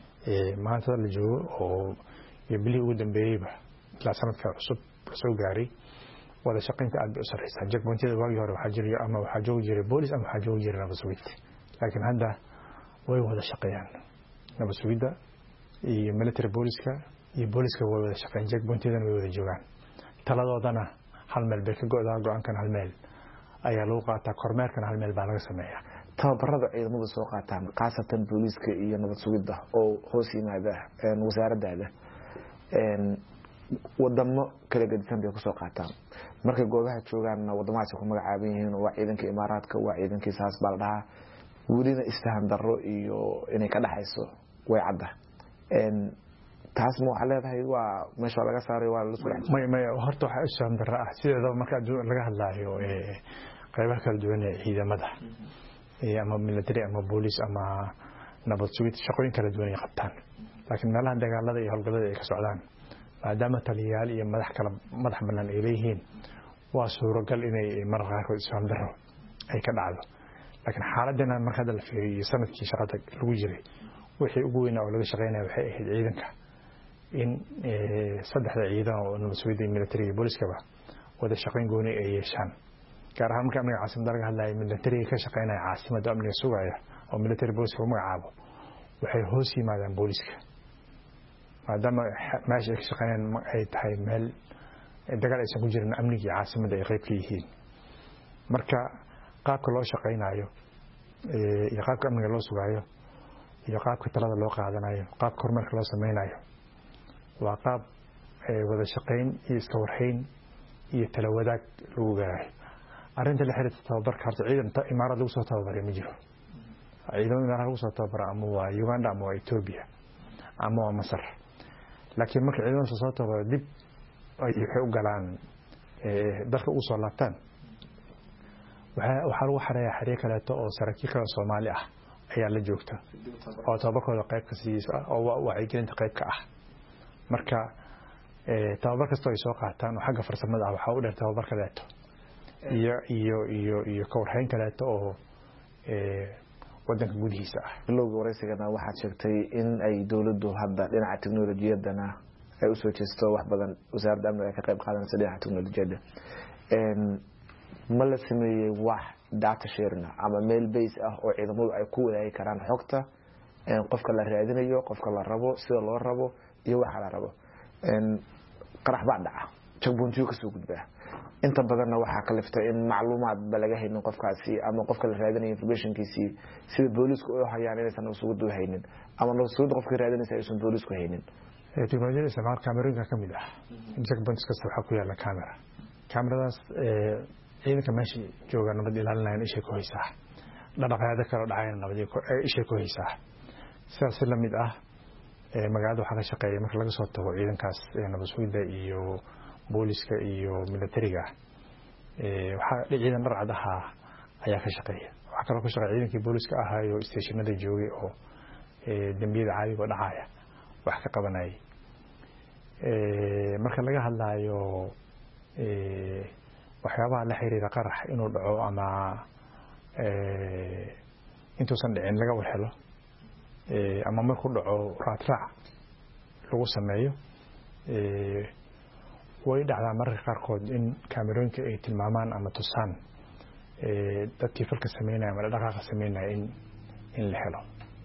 ee maanta la joogo oo iyo bilii ugu dambeeyayba ilaa sanadka cusub soo gaaray wada shaqeynta aad u sareysa checkpointyada waagii hore waxaa jiray ama waxaa joogi jiray booliis ama waxaa joogi jiray nabadgelyad laakiin hadda way wada shaqeeyaan nabadgelyada iyo military booliiska iyo booliiska way wada shaqeeyaan checkpointyadana way wada joogaan taladoodana hal meel bay ka go'daa go'aankan hal meel ayaa lagu qaataa kormeerkan hal meel baa laga sameeyaa tababarada ciidamadu soo qaataan qaasatan booliiska iyo nabadgelyada oo hoos yimaada wasaaradda een wadamo kala gedisan bay ku soo qaataan markay goobaha joogaan wadamahaas ku magacaaban yihiin waa ciidanka Imaaraadka waa ciidankii saas baa la dhahaa wulina isfahan darro iyo inay ka dhaxayso way cadda een taas ma waxa leedahay waa meesha laga saaray waa la soo may may horta waxa isfahan darro ah sideedaba marka laga hadlaayo ee qaybaha kala duwan ee ciidamada ee ama military ama police ama nabadgelyada shaqooyin kala duwan ay qabtaan laakiin meelaha dagaalada iyo hawlgallada ay ka socdaan maadaama taliyayaal iyo madax kala madax banaan ay leeyihiin waa suuragal inay mararka qaarkood isfahan darro ay ka dhacdo laakiin xaaladana marka la fiiriyo sanadkii shaqada lagu jiray wixii ugu weyn oo laga shaqeynay waxay ahayd ciidanka in saddexda ciidan oo nabadgelyada military iyo booliiskaba wada shaqeyn gooni ay yeeshaan gaar ahaan marka amniga caasimada laga hadlayo military ka shaqeynaya caasimada amniga sugaya oo military booliiska u magacaabo waxay hoos yimaadaan booliiska maadaama meesha ay ka shaqeynayaan ay tahay meel dagaal aysan ku jirin amniga caasimada ay qayb ka yihiin marka qaabka loo shaqeynayo iyo qaabka amniga loo sugayo iyo qaabka talada loo qaadanayo qaabka kormeerka loo sameynayo waa qaab wada shaqeyn iyo iska warhayn iyo tala wadaag lagu gaaray arinta la xiriirta tababarka horta ciidan Imaaraad lagu soo tababaray ma jiro ciidan Imaaraad lagu soo tababaray ama waa Uganda ama waa Ethiopia ama waa Masar laakiin marka ciidan soo tababaray dib ay waxay u galaan dalka u soo laabtaan waxa lagu xareeyaa xariiq kale oo saraakiil kale Soomaali ah ayaa la joogta oo tababarkooda qayb ka siisa oo wacyigelinta qayb ka ah marka tababar kasta ay soo qaataan oo xagga farsamada ah waxa uu dheer tababar kale iyo iyo iyo iyo ka warhayn kale oo ee wadanka gudihiisa ah bilowga waraysigana waxaad sheegtay in ay dawladdu hadda dhinaca tiknoolajiyadana ay u soo jeesto wax badan wasaaradda amniga ka qayb qaadanaysa dhinaca tiknoolajiyada een ma la sameeyay wax data sharing ama mail base ah oo ciidamadu ay ku wadaagi karaan xogta een qofka la raadinayo qofka la rabo sida loo rabo iyo waxa la rabo een qarax baa dhaca checkpointiyo ka soo gudbaa inta badanna waxa ka liftay in macluumaad balaga haynin qofkaasi ama qofka la raadinayo informationkiisi sida booliisku oo hayaan inaysan ugu duuhaynin ama loo soo qofka raadinaysa aysan booliisku haynin ee tiknoolajiyada isticmaal kamerooyinka kamid ah checkpoints kasta waxa ku yaala camera kameradaas ee ciidanka meesha jooga nabad ilaalinayaan isha ku haysaa dhaqaaqyada kala dhacayna nabad isha ku haysaa sidaas la mid ah ee magaalada waxa ka shaqeeya marka laga soo tago ciidankaas nabadgelyada iyo booliiska iyo militariga ee waxa ciidan dharcadaha ayaa ka shaqeeya waxa kaloo ka shaqeeya ciidankii booliska ahaayo stationada joogay oo dambiyada caadiga oo dhacaya wax ka qabanayay marka laga hadlayo waxyaabaha la xiriira qarax inuu dhaco ama intuusan dhicin laga warhelo ama markuu dhaco raadraac lagu sameeyo way dhacdaa mararka qaarkood in kaamerooyinka ay tilmaamaan ama tusaan dadkii falka sameynaya ama dhaqaaqa sameynaya in in la helo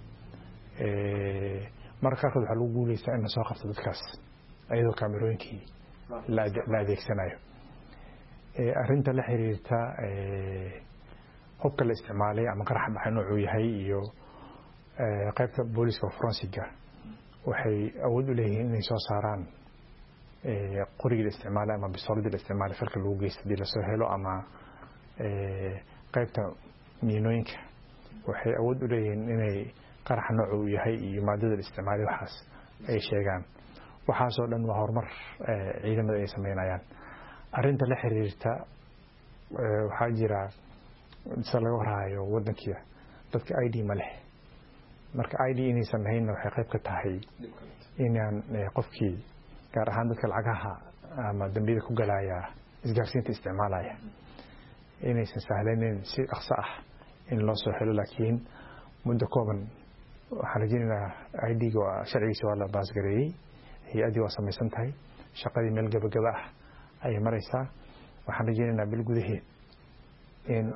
mararka qaarkood waxaa lagu guuleysaa in la soo qabto dadkaas ayadoo kaamerooyinkii la adeegsanayo arrinta la xiriirta hubka la isticmaalay ama qarax dhacay noocuu yahay iyo qaybta booliska forensiga waxay awood u leeyihiin inay soo saaraan qorigii la isticmaalay ama bistooladii la isticmaalay falka lagu geysta hadii lasoo helo ama qaybta miinooyinka waxay awood u leeyihiin inay qarax noocu uu yahay iyo maadada la isticmaalay waxaas ay sheegaan waxaasoo dhan waa horumar ciidamada ay sameynayaan arrinta la xiriirta waxaa jira sida laga warhayo wadankiia dadka I D ma leh marka I D inaysan lahaynna waxay qayb ka tahay inaan qofkii gaar ahaan dadka lacagaha ama dambiyada ku galaya isgaarsiinta isticmaalaya inaysan sahlanayn si dhaqso ah in loo soo helo laakiin muddo kooban waxaan rajaynaynaa I D-ga waa sharcigiisa waa la baasgareeyey hay-addii waa samaysan tahay shaqadii meel gabagaba ah ayay maraysaa waxaan rajaynaynaa bil gudaheed in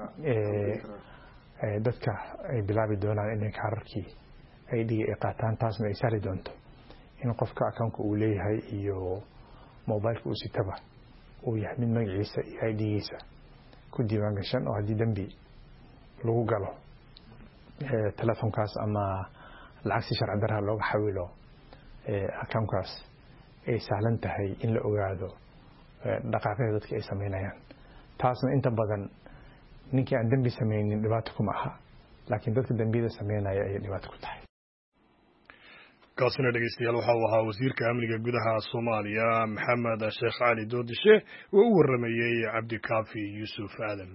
dadka ay bilaabi doonaan inay kaararkii I D-ga ay qaataan taasna ay sahli doonto in qofka accountka uu leeyahay iyo mobileka uu sitaba uu yahay mid magaciisa iyo I D-giisa ku diiwaan gashan oo haddii dambi lagu galo telefonkaas ama lacag si sharci darra looga xawilo accountkaas ay sahlan tahay in la ogaado dhaqaaqyada dadka ay sameynayaan taasna inta badan ninkii aan dambi sameynin dhibaato kuma aha laakiin dadka dambiyada sameynaya ayay dhibaato ku tahay kaasina dhegeystayaal waxa uu ahaa wasiirka amniga gudaha Soomaaliya Maxamed Sheekh Cali Doodishe oo u waramayay Cabdikaafi Yuusuf Aadan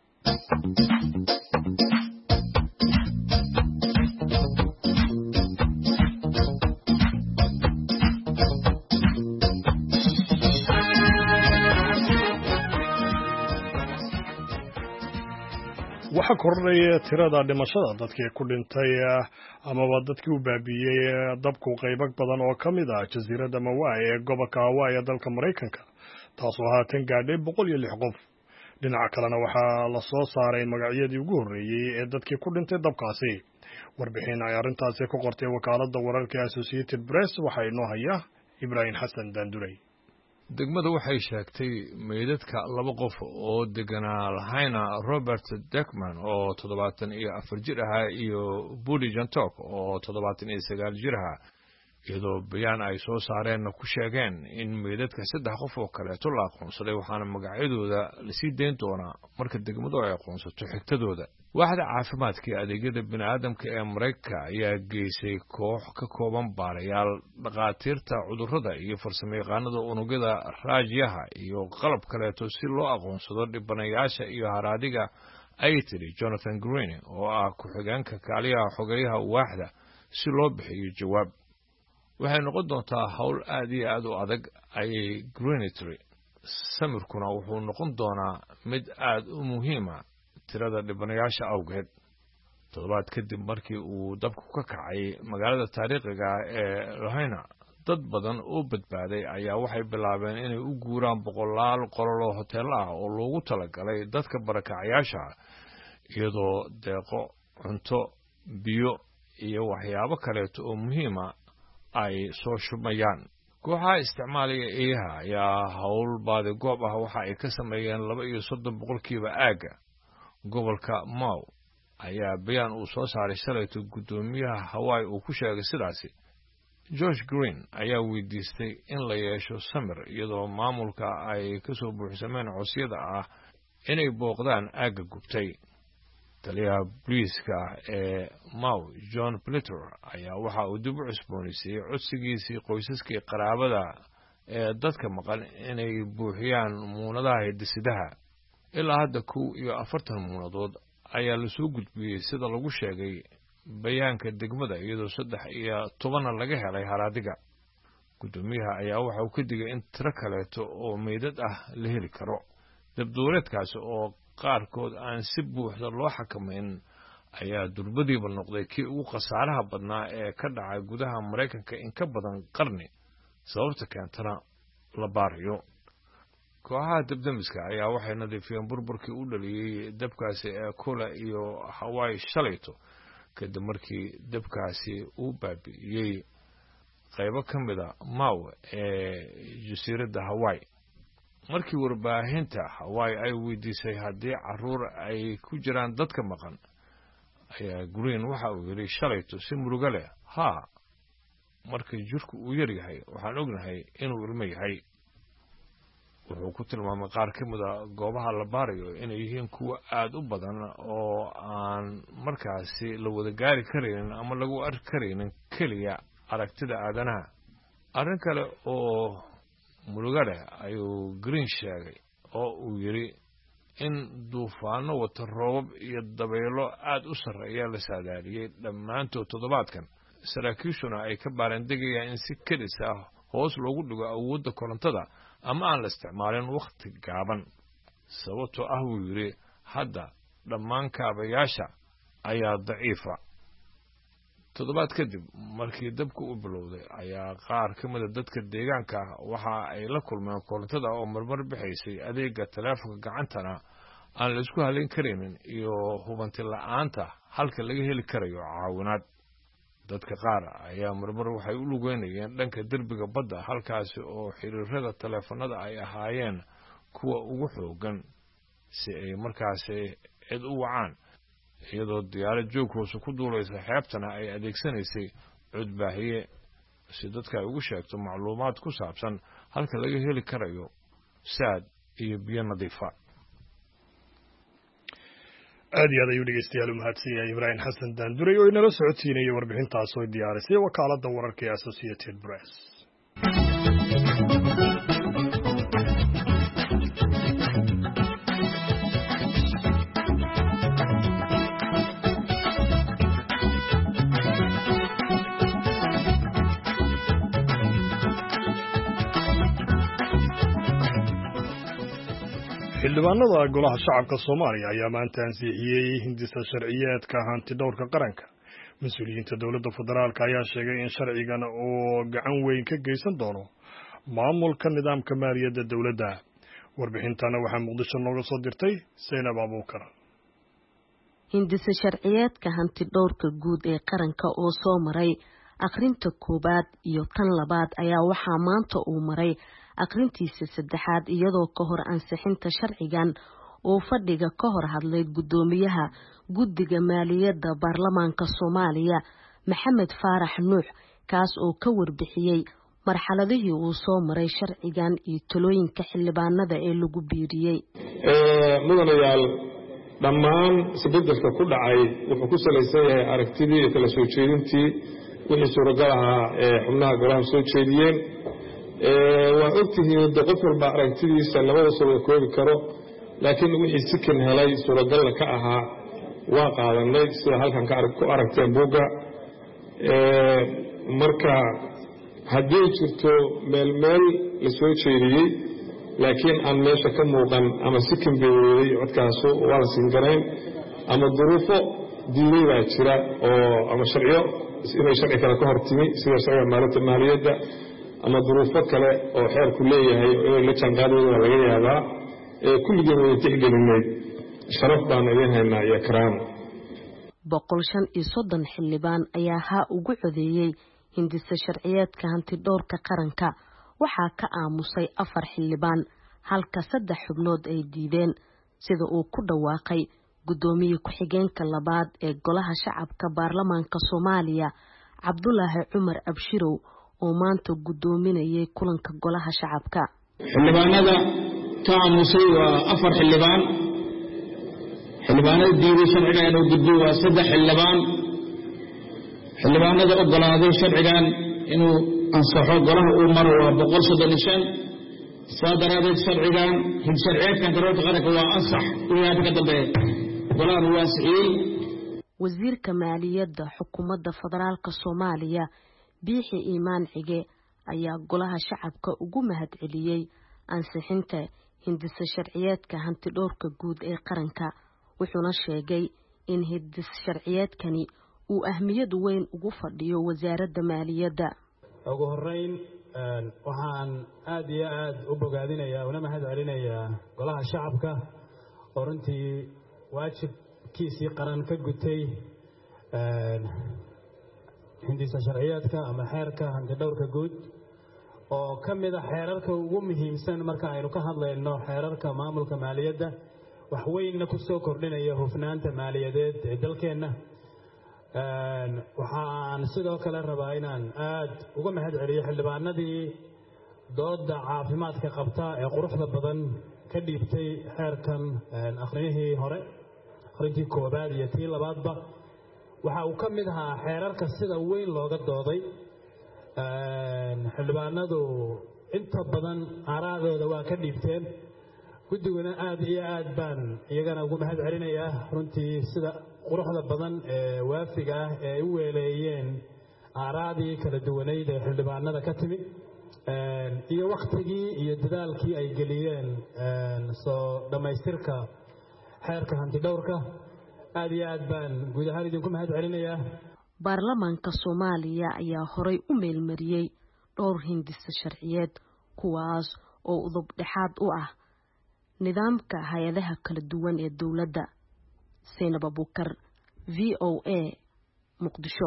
waxa kordhay tirada dhimashada dadkii ku dhintay amaba dadkii u baabiyay dabku qaybo badan oo kamid ah jasiiradda Maui ee gobolka Hawaii ee dalka Mareykanka taasoo haatan gaadhay boqol iyo lix qof dhinaca kalena waxaa la soo saaray magacyadii ugu horreeyay ee dadkii ku dhintay dabkaasi warbixin ay arrintaasi ku qortay wakaaladda wararka Associated Press waxa inoo haya Ibrahim Hassan Dandurey degmada waxay sheegtay meydadka laba qof oo deganaa lahayna Robert Deckman oo toddobaatan iyo afar jir ahaa iyo Budi Jantok oo toddobaatan iyo sagaal jir ahaa iyadoo bayaan ay soo saareen ku sheegeen in meydadka saddex qof oo kale la aqoonsaday waxaana magacyadooda la sii deyn doonaa marka degmadu ay aqoonsato xigtadooda waaxda caafimaadka adeegyada bini'aadamka ee Mareykanka ayaa geysay koox ka kooban baarayaal dhaqaatiirta cudurrada iyo farsamayaqaanada unugyada raajyaha iyo qalab kaleeto si loo aqoonsado dhibanayaasha iyo haraadiga ay tiri Jonathan Green oo ah ku-xigeenka kaaliyaha xogeyaha waaxda si loo bixiyo jawaab waxay noqon doontaa hawl aad iyo aad u adag ayay Greenitry samirkuna wuxuu noqon doonaa mid aad u muhiima tirada dhibanayaasha awgeed toddobaad kadib markii uu dabku ka kacay magaalada taariikhiga ee Lahaina dad badan oo badbaaday ayaa waxay bilaabeen inay u guuraan boqolaal qolol oo hoteelo ah oo loogu talagalay dadka barakacayaasha iyadoo deeqo cunto biyo iyo waxyaabo kaleeto oo muhiima ay soo shubmayaan kooxaha isticmaalaya eeyaha ayaa hawl baadi goob ah waxa ay ka sameeyeen laba iyo soddon boqolkiiba aaga gobolka Mau ayaa bayaan uu soo saaray shalayto guddoomiyaha Hawaii uu ku sheegay sidaasi Josh Green ayaa weydiistay in la yeesho samir iyadoo maamulka ay ka soo buuxsameen codsiyada ah inay booqdaan aaga gubtay taliyaha booliiska ee Mau John Plitter ayaa waxa uu dib u cusboonaysiiyey codsigiisii qoysaskii qaraabada ee dadka maqan inay buuxiyaan muunadaha hidisidaha ilaa hadda kow iyo afartan muunadood ayaa lasoo gudbiyey sida lagu sheegay bayaanka degmada iyadoo saddex iyo tobanna laga helay haraadiga guddoomiyaha ayaa waxa uu ka digay in tiro kaleeto oo meydad ah la heli karo dabduuleedkaasi oo qaarkood aan si buuxda loo xakamayn ayaa durbadiiba noqday kii ugu khasaaraha badnaa ee ka dhacay gudaha maraykanka in ka badan qarni sababta keentana la baarayo kooxaha dabdamiska ayaa waxay nadiifiyeen burburkii u dhaliyey dabkaasi ee kula iyo hawaii shalayto kadib markii dabkaasi uu baabi'iyey qaybo ka mida mawe ee jasiiradda hawaii markii warbaahinta hawaii ay weydiisay haddii carruur ay ku jiraan dadka maqan ayaa green waxa uu yidhi shalayto si murugo leh haa markii jirku uu yar yahay waxaan ognahay inuu ilmo yahay wuxuu ku tilmaamay qaar ka mida goobaha la baarayo inay yihiin kuwa aad u badan oo aan markaasi la wada gaari karaynin ama lagu arki karaynin keliya aragtida aadanaha arrin kale oo murugo leh ayuu green sheegay oo uu yidhi in duufaano wata roobab iyo dabaylo aad u sarreeya la saadaaliyey dhammaantood toddobaadkan saraakiishuna ay ka baarandegayaan in si kedis ah hoos loogu dhigo awoodda korontada ama aan la isticmaalin wakhti gaaban sababtoo ah wuu yidhi hadda dhammaan kaabayaasha ayaa daciifa toddobaad kadib markii dabku u bilowday ayaa qaar ka mida dadka deegaanka waxa ay la kulmeen korontada oo marmar bixaysay adeega taleefonka gacantana aan la isku halayn karaynin iyo hubanti la'aanta halka laga heli karayo caawinaad dadka qaar ayaa marmar waxay u lugeynayeen dhanka derbiga badda halkaasi oo xiriirada taleefanada ay ahaayeen kuwa ugu xoogan si ay markaasi cid u wacaan iyadoo diyaarad joog hoose ku duulaysa xeebtana ay adeegsanaysay codbaahiye si dadka ay ugu sheegto macluumaad ku saabsan halka laga heli karayo saad iyo biyo nadiifa aad iyo aad ayuu dhegeystayaal u mahadsan yahay ibraahim xasan daanduray oo inala socodsiinayay warbixintaas oo diyaarisay wakaaladda wararka ee associated press xildhibaanada golaha shacabka soomaaliya ayaa maanta ansixiyey hindisa sharciyeedka hantidhowrka qaranka mas-uuliyiinta dowladda federaalk ayaa sheegay in sharcigan uu gacan weyn ka geysan doono maamulka nidaamka maaliyadda dowladda warbixintana waxaa muqdisho nooga soo dirtay saynab abuukar hindisa sharciyeedka hantidhowrka guud ee qaranka oo soo maray akhrinta koowaad iyo tan labaad ayaa waxaa maanta uu maray akhrintiisa saddexaad iyadoo ka hor ansixinta sharcigan uu fadhiga ka hor hadlay guddoomiyaha guddiga maaliyadda baarlamaanka soomaaliya maxamed faarax nuux kaas oo ka warbixiyey marxaladihii uu soo maray sharcigan iyo talooyinka xildhibaanada ee lagu biiriyey mudanayaal dhammaan isbedelka ku dhacay wuxuu ku salaysan yahay aragtidii iyo kala soo jeedintii wixii suuragal ahaa ee xubnaha golaha soo jeediyeen waa ogtihiin de qof walba aragtidiisa labada soo wada koobi karo laakiin wixii sikan helay suuragalna ka ahaa waa qaadanay sida halkan ku aragteen buugga marka haddii jirto meel meel la soo jeediyey laakiin aan meesha ka muuqan ama sikan bay weeday codkaasu waa la siingarayn ama duruufo diiday baa jira oo ama sharciyo inay sharci kale ka hortimi sida sharciga maalinta maaliyadda ama duruufo kale oo xeerku leeyahay oo inay la jaanqaadooda waa laga yaabaa kulligeen wada tixgelinay sharaf baan idin haynaa iyo karaam boqol shan iyo soddon xildhibaan ayaa haa ugu codeeyey hindisa sharciyeedka hantidhowrka qaranka waxaa ka aamusay afar xildhibaan halka saddex xubnood ay diideen sida uu ku dhawaaqay guddoomiye ku-xigeenka labaad ee golaha shacabka baarlamaanka soomaaliya cabdulaahi cumar abshirow oo maanta guddoominayay kulanka golaha shacabka xildhibaanada ka aamusay waa afar xildhibaan xildhibaanada diiday sharciga inuu gudbo waa saddex xildhibaan xildhibaanada ogolaaday sharcigan inuu ansaxo golaha uu maro waa boqol soddon iyo shan saa daraadeed sharcigan hidsharciyeedkan daroorka qaranka waa ansax wixii hadda ka dambeeya golahan uu ansixiyey. wasiirka maaliyadda xukuumadda federaalka Soomaaliya Biixi Iimaan Cige ayaa golaha shacabka ugu mahadceliyay ansixinta hindisa sharciyeedka hanti dhowrka guud ee qaranka wuxuuna sheegay in hindis sharciyeedkani uu ahmiyad weyn ugu fadhiyo wasaaradda maaliyadda. ugu horeyn waxaan aad iyo aad u bogaadinayaa una mahadcelinayaa golaha shacabka oo runtii waajibkiisii qaran ka gutay hindisa sharciyeedka ama xeerka hanti dhowrka guud oo ka mid ah xeerarka ugu muhiimsan marka aynu ka hadlayno xeerarka maamulka maaliyadda wax weynna ku soo kordhinaya hufnaanta maaliyadeed ee dalkeenna. waxaan sidoo kale rabaa inaan aad uga mahadceliyo xildhibaanadii dooda caafimaadka qabta ee quruxda badan ka dhiibtay xeerkan aqrinihii hore aqrintii koobaad iyo tii labaadba waxa uu ka mid ahaa xeerarka sida weyn looga dooday. xildhibaanadu inta badan aaraadooda waa ka dhiibteen guddiguna aad iyo aad baan iyagana ugu mahad celinayaa runtii sida quruxda badan ee waafiga ah ee ay u weeleeyeen aaraadii kala duwaneyd ee xildhibaanada ka timi iyo waktigii iyo dadaalkii ay geliyeen soo dhammaystirka xeerka hanti dhowrka. aad iyo aad baan guud ahaan idinku mahad celinayaa. baarlamaanka Soomaaliya ayaa horay u meelmariyay dhowr hindisa sharciyeed kuwaas oo udub dhexaad u ah nidaamka hay'adaha kala duwan ee dawladda. Zainab Abuukar, V O A, Muqdisho.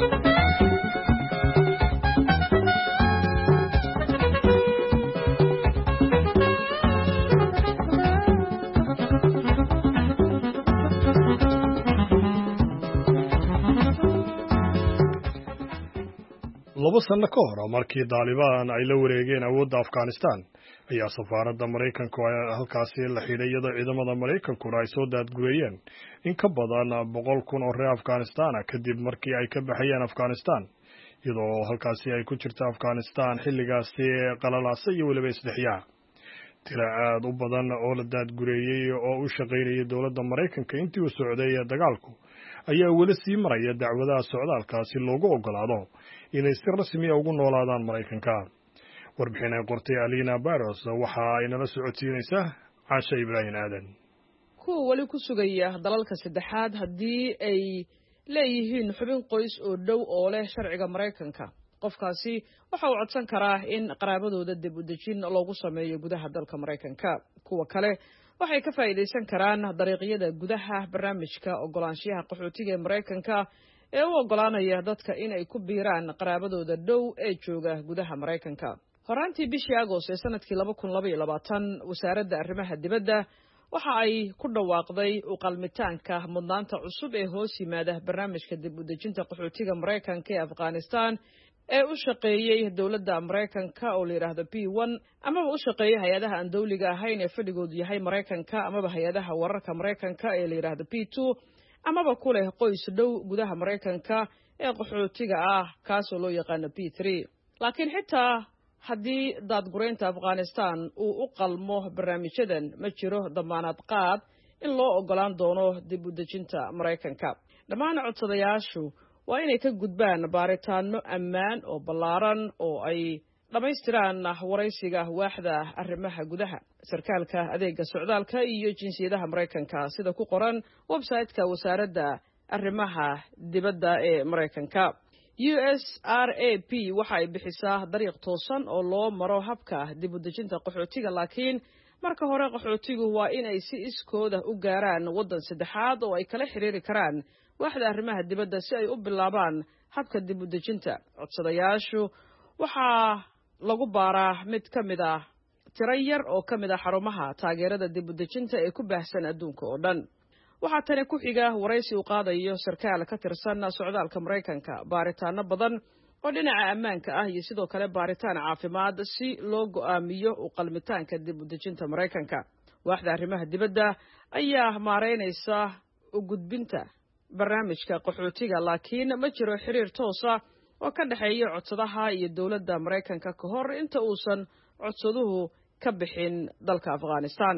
laba sano ka hor markii Taliban ay la wareegeen awoodda Afghanistan ayaa safaaradda Mareykanka halkaasi la xidhay iyadoo ciidamada Mareykanku ay soo daadgureeyeen in ka badan boqol kun oo reer Afghanistan kadib markii ay ka baxayeen Afghanistan iyadoo halkaasi ay ku jirto Afghanistan xilligaasi qalalaasay iyo waliba isdhexyaa. tira aad u badan oo la daadgureeyay oo u shaqeynayay dowladda Mareykanka intii uu socday dagaalku ayaa weli sii maraya dacwadaha socdaalkaasi loogu ogolaado inay si rasmi ah ugu noolaadaan Mareykanka. warbixin ay qortay Alina Barros waxa ay nala socotiinaysaa Caasha Ibrahim Aadan. kuwa wali ku sugaya dalalka saddexaad haddii ay leeyihiin xubin qoys oo dhow oo leh sharciga Mareykanka qofkaasi waxa uu codsan karaa in qaraabadooda dib u dejin loogu sameeyo gudaha dalka Mareykanka. kuwa kale waxay ka faa'iideysan karaan dariiqyada gudaha barnaamijka ogolaanshaha qaxootiga ee Mareykanka ee u ogolaanaya dadka in ay ku biiraan qaraabadooda dhow ee jooga gudaha Mareykanka. horaantii bishii Agost ee sanadkii laba kun laba iyo labaatan wasaaradda arrimaha dibadda waxa ay ku dhawaaqday u qalmitaanka mudnaanta cusub ee hoos yimaada barnaamijka dib u dejinta qaxootiga Mareykanka ee Afghanistan ee u shaqeeyay dawladda Mareykanka oo la yiraahdo P one ama u shaqeeyay hay'adaha aan dawliga ahayn ee fadhigoodu yahay Mareykanka ama hay'adaha wararka Mareykanka ee la yiraahdo P two ama ku leh qoys dhow gudaha Mareykanka ee qaxootiga ah kaas oo loo yaqaan P three. laakiin xitaa haddii daadgureynta Afghanistan uu u qalmo barnaamijyadan ma jiro damaanad qaad in loo ogolaan doono dib u dejinta Mareykanka. dhammaan codsadayaashu waa inay ka gudbaan baaritaano ammaan oo ballaaran oo ay dhamaystiraan waraysiga waaxda arrimaha gudaha sarkaalka adeega socdaalka iyo jinsiyadaha Mareykanka sida ku qoran website-ka wasaaradda arrimaha dibadda ee Mareykanka. U S R A P waxa ay bixisaa dariiq toosan oo loo maro habka dib u dejinta qaxootiga laakiin marka hore qaxootigu waa in ay si iskooda u gaaraan waddan saddexaad oo ay kala xiriiri karaan waaxda arrimaha dibadda si ay u bilaabaan habka dib u dejinta. codsadayaashu waxaa lagu baaraa mid ka mid ah tiro yar oo ka mid ah xarumaha taageerada dib u dejinta ee ku baahsan adduunka oo dhan. waxaa tani ku xiga waraysi u qaadayo sarkaal ka tirsan socdaalka Mareykanka baaritaano badan oo dhinaca ammaanka ah iyo sidoo kale baaritaan caafimaad si loo go'aamiyo u qalmitaanka dib u dejinta Mareykanka. waaxda arrimaha dibadda ayaa maareynaysa u gudbinta barnaamijka qaxootiga laakiin ma jiro xiriir toos ah oo ka dhaxeeya codsadaha iyo dawladda Mareykanka ka hor inta uusan codsaduhu ka bixin dalka Afghanistan.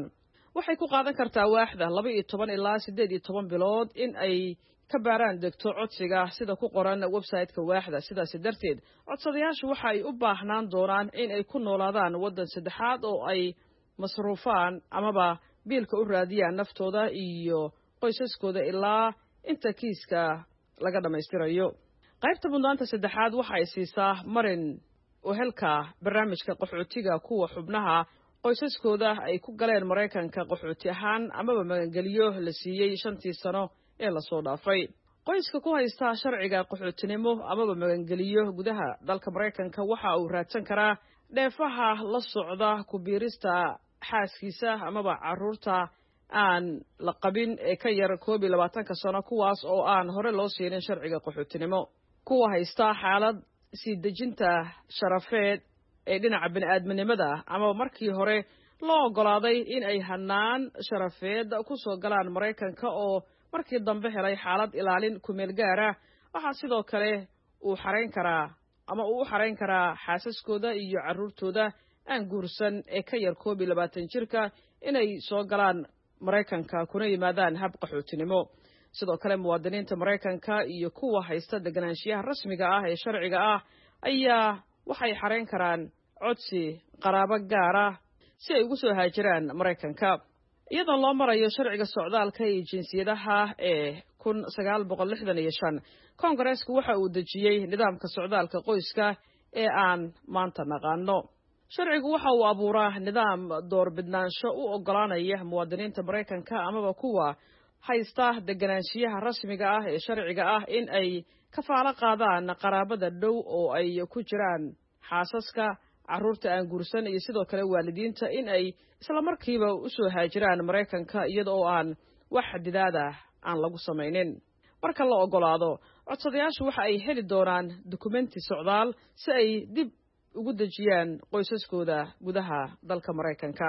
waxay ku qaadan kartaa waaxda laba iyo toban ilaa siddeed iyo toban bilood in ay ka baaraan degto codsiga sida ku qoran website-ka waaxda. sidaasi darteed codsadayaashu waxa ay u baahnaan doonaan in ay ku noolaadaan waddan saddexaad oo ay masruufaan amaba biilka u raadiyaan naftooda iyo qoysaskooda ilaa inta kiiska laga dhammaystirayo. qaybta mudnaanta saddexaad waxa ay siisaa marin oo helka barnaamijka qaxootiga kuwa xubnaha qoysaskooda ay ku galeen Mareykanka qaxooti ahaan amaba magangeliyo la siiyey shantii sano ee la soo dhaafay. qoyska ku haysta sharciga qaxootinimo amaba magangeliyo gudaha dalka Mareykanka waxa uu raadsan karaa dheefaha la socda ku biirista xaaskiisa amaba carruurta aan la qabin ee ka yar koob iyo labaatanka sano kuwaas oo aan hore loo siinin sharciga qaxootinimo. kuwa haysta xaalad sii dejinta sharafeed ee dhinaca bini'aadminimada ama markii hore loo ogolaaday in ay hanaan sharafeed ku soo galaan Mareykanka oo markii dambe helay xaalad ilaalin ku meel gaara, waxaa sidoo kale uu xareyn karaa ama uu u xareyn karaa xaasaskooda iyo carruurtooda aan guursan ee ka yar koob iyo labaatan jirka inay soo galaan Mareykanka kuna yimaadaan hab qaxootinimo. sidoo kale muwaadiniinta Mareykanka iyo kuwa haysta deganaanshiyaha rasmiga ah ee sharciga ah ayaa waxay xareyn karaan codsi qaraabo gaar ah si ay ugu soo haajiraan Mareykanka iyadoo loo marayo sharciga socdaalka iyo jinsiyadaha ee kun sagaal boqol lixdan iyo shan. Koongareesku waxa uu dejiyey nidaamka socdaalka qoyska ee aan maanta naqaano. sharcigu waxa uu abuuraa nidaam doorbidnaansho u ogolaanaya muwaadiniinta Mareykanka amaba kuwa haysta deganaanshiyaha rasmiga ah ee sharciga ah in ay kafaalo qaadaan qaraabada dhow oo ay ku jiraan xaasaska, carruurta aan guursan iyo sidoo kale waalidiinta in ay isla markiiba u soo haajiraan Mareykanka iyada oo aan wax xadidaada aan lagu samaynin. marka la ogolaado codsadayaashu waxa ay heli doonaan dukumenti socdaal si ay dib ugu dejiyaan qoysaskooda gudaha dalka Mareykanka.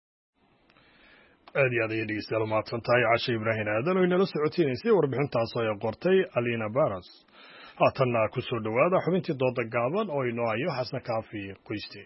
aad iyo aad ayay dhegeystayaal mahadsan tahay Cashe Ibraahin Aadan oo inala socotiinaysay warbixintaas oo ay qortay Alina Baras. haatanna ku soo dhowaada xubintii dooda gaaban oo inoo hayo Xasan Kaafi Qoyste.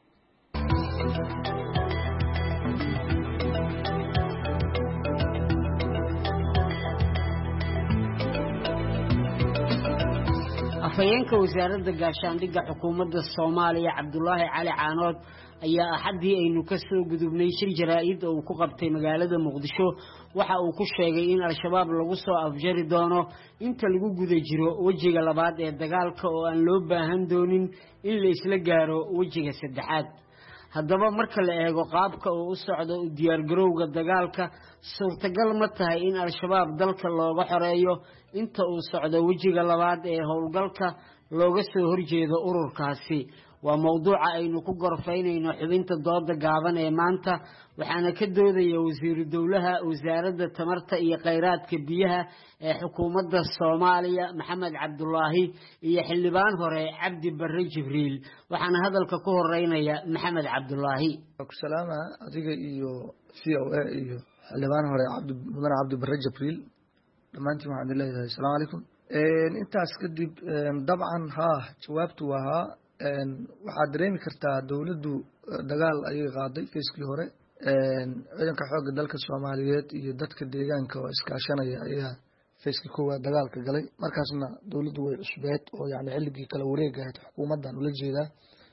afhayeenka wasaaradda gaashaandhigga xukuumadda Soomaaliya Cabdullaahi Cali Caanood ayaa axadii aynu ka soo gudubnay shir jaraa'id oo uu ku qabtay magaalada Muqdisho waxa uu ku sheegay in al-shabaab lagu soo afjari doono inta lagu guda jiro wajiga labaad ee dagaalka oo aan loo baahan doonin in la isla gaaro wajiga saddexaad. haddaba marka la eego qaabka uu u socdo u diyaar garowga dagaalka suurtagal ma tahay in al-shabaab dalka looga xoreeyo inta uu socdo wajiga labaad ee howlgalka looga soo horjeedo ururkaasi? waa mawduuca aynu ku gorfaynayno xubinta dooda gaaban ee maanta, waxaana ka doodaya wasiiru dowlaha wasaaradda tamarta iyo kheyraadka biyaha ee xukuumadda Soomaaliya Maxamed Cabdullaahi iyo xildhibaan hore Cabdi Barre Jibriil. waxaana hadalka ku horeynaya Maxamed Cabdullaahi. salaama adiga iyo C O A iyo xildhibaan hore Cabdi Mudane Cabdi Barre Jibriil dhamaantiin waxaan leeyahay assalaamu calaykum. intaas kadib dabcan ha jawaabtu waa waxaad dareemi kartaa dowladdu dagaal ayay qaaday feyskii hore. ciidanka xoogga dalka Soomaaliyeed iyo dadka deegaanka oo iskaashanaya ayaa feyskii koowaad dagaalka galay. markaasna dowladdu way cusbeed oo yani xilligii kala wareega ahayd xukuumaddan ula jeedaa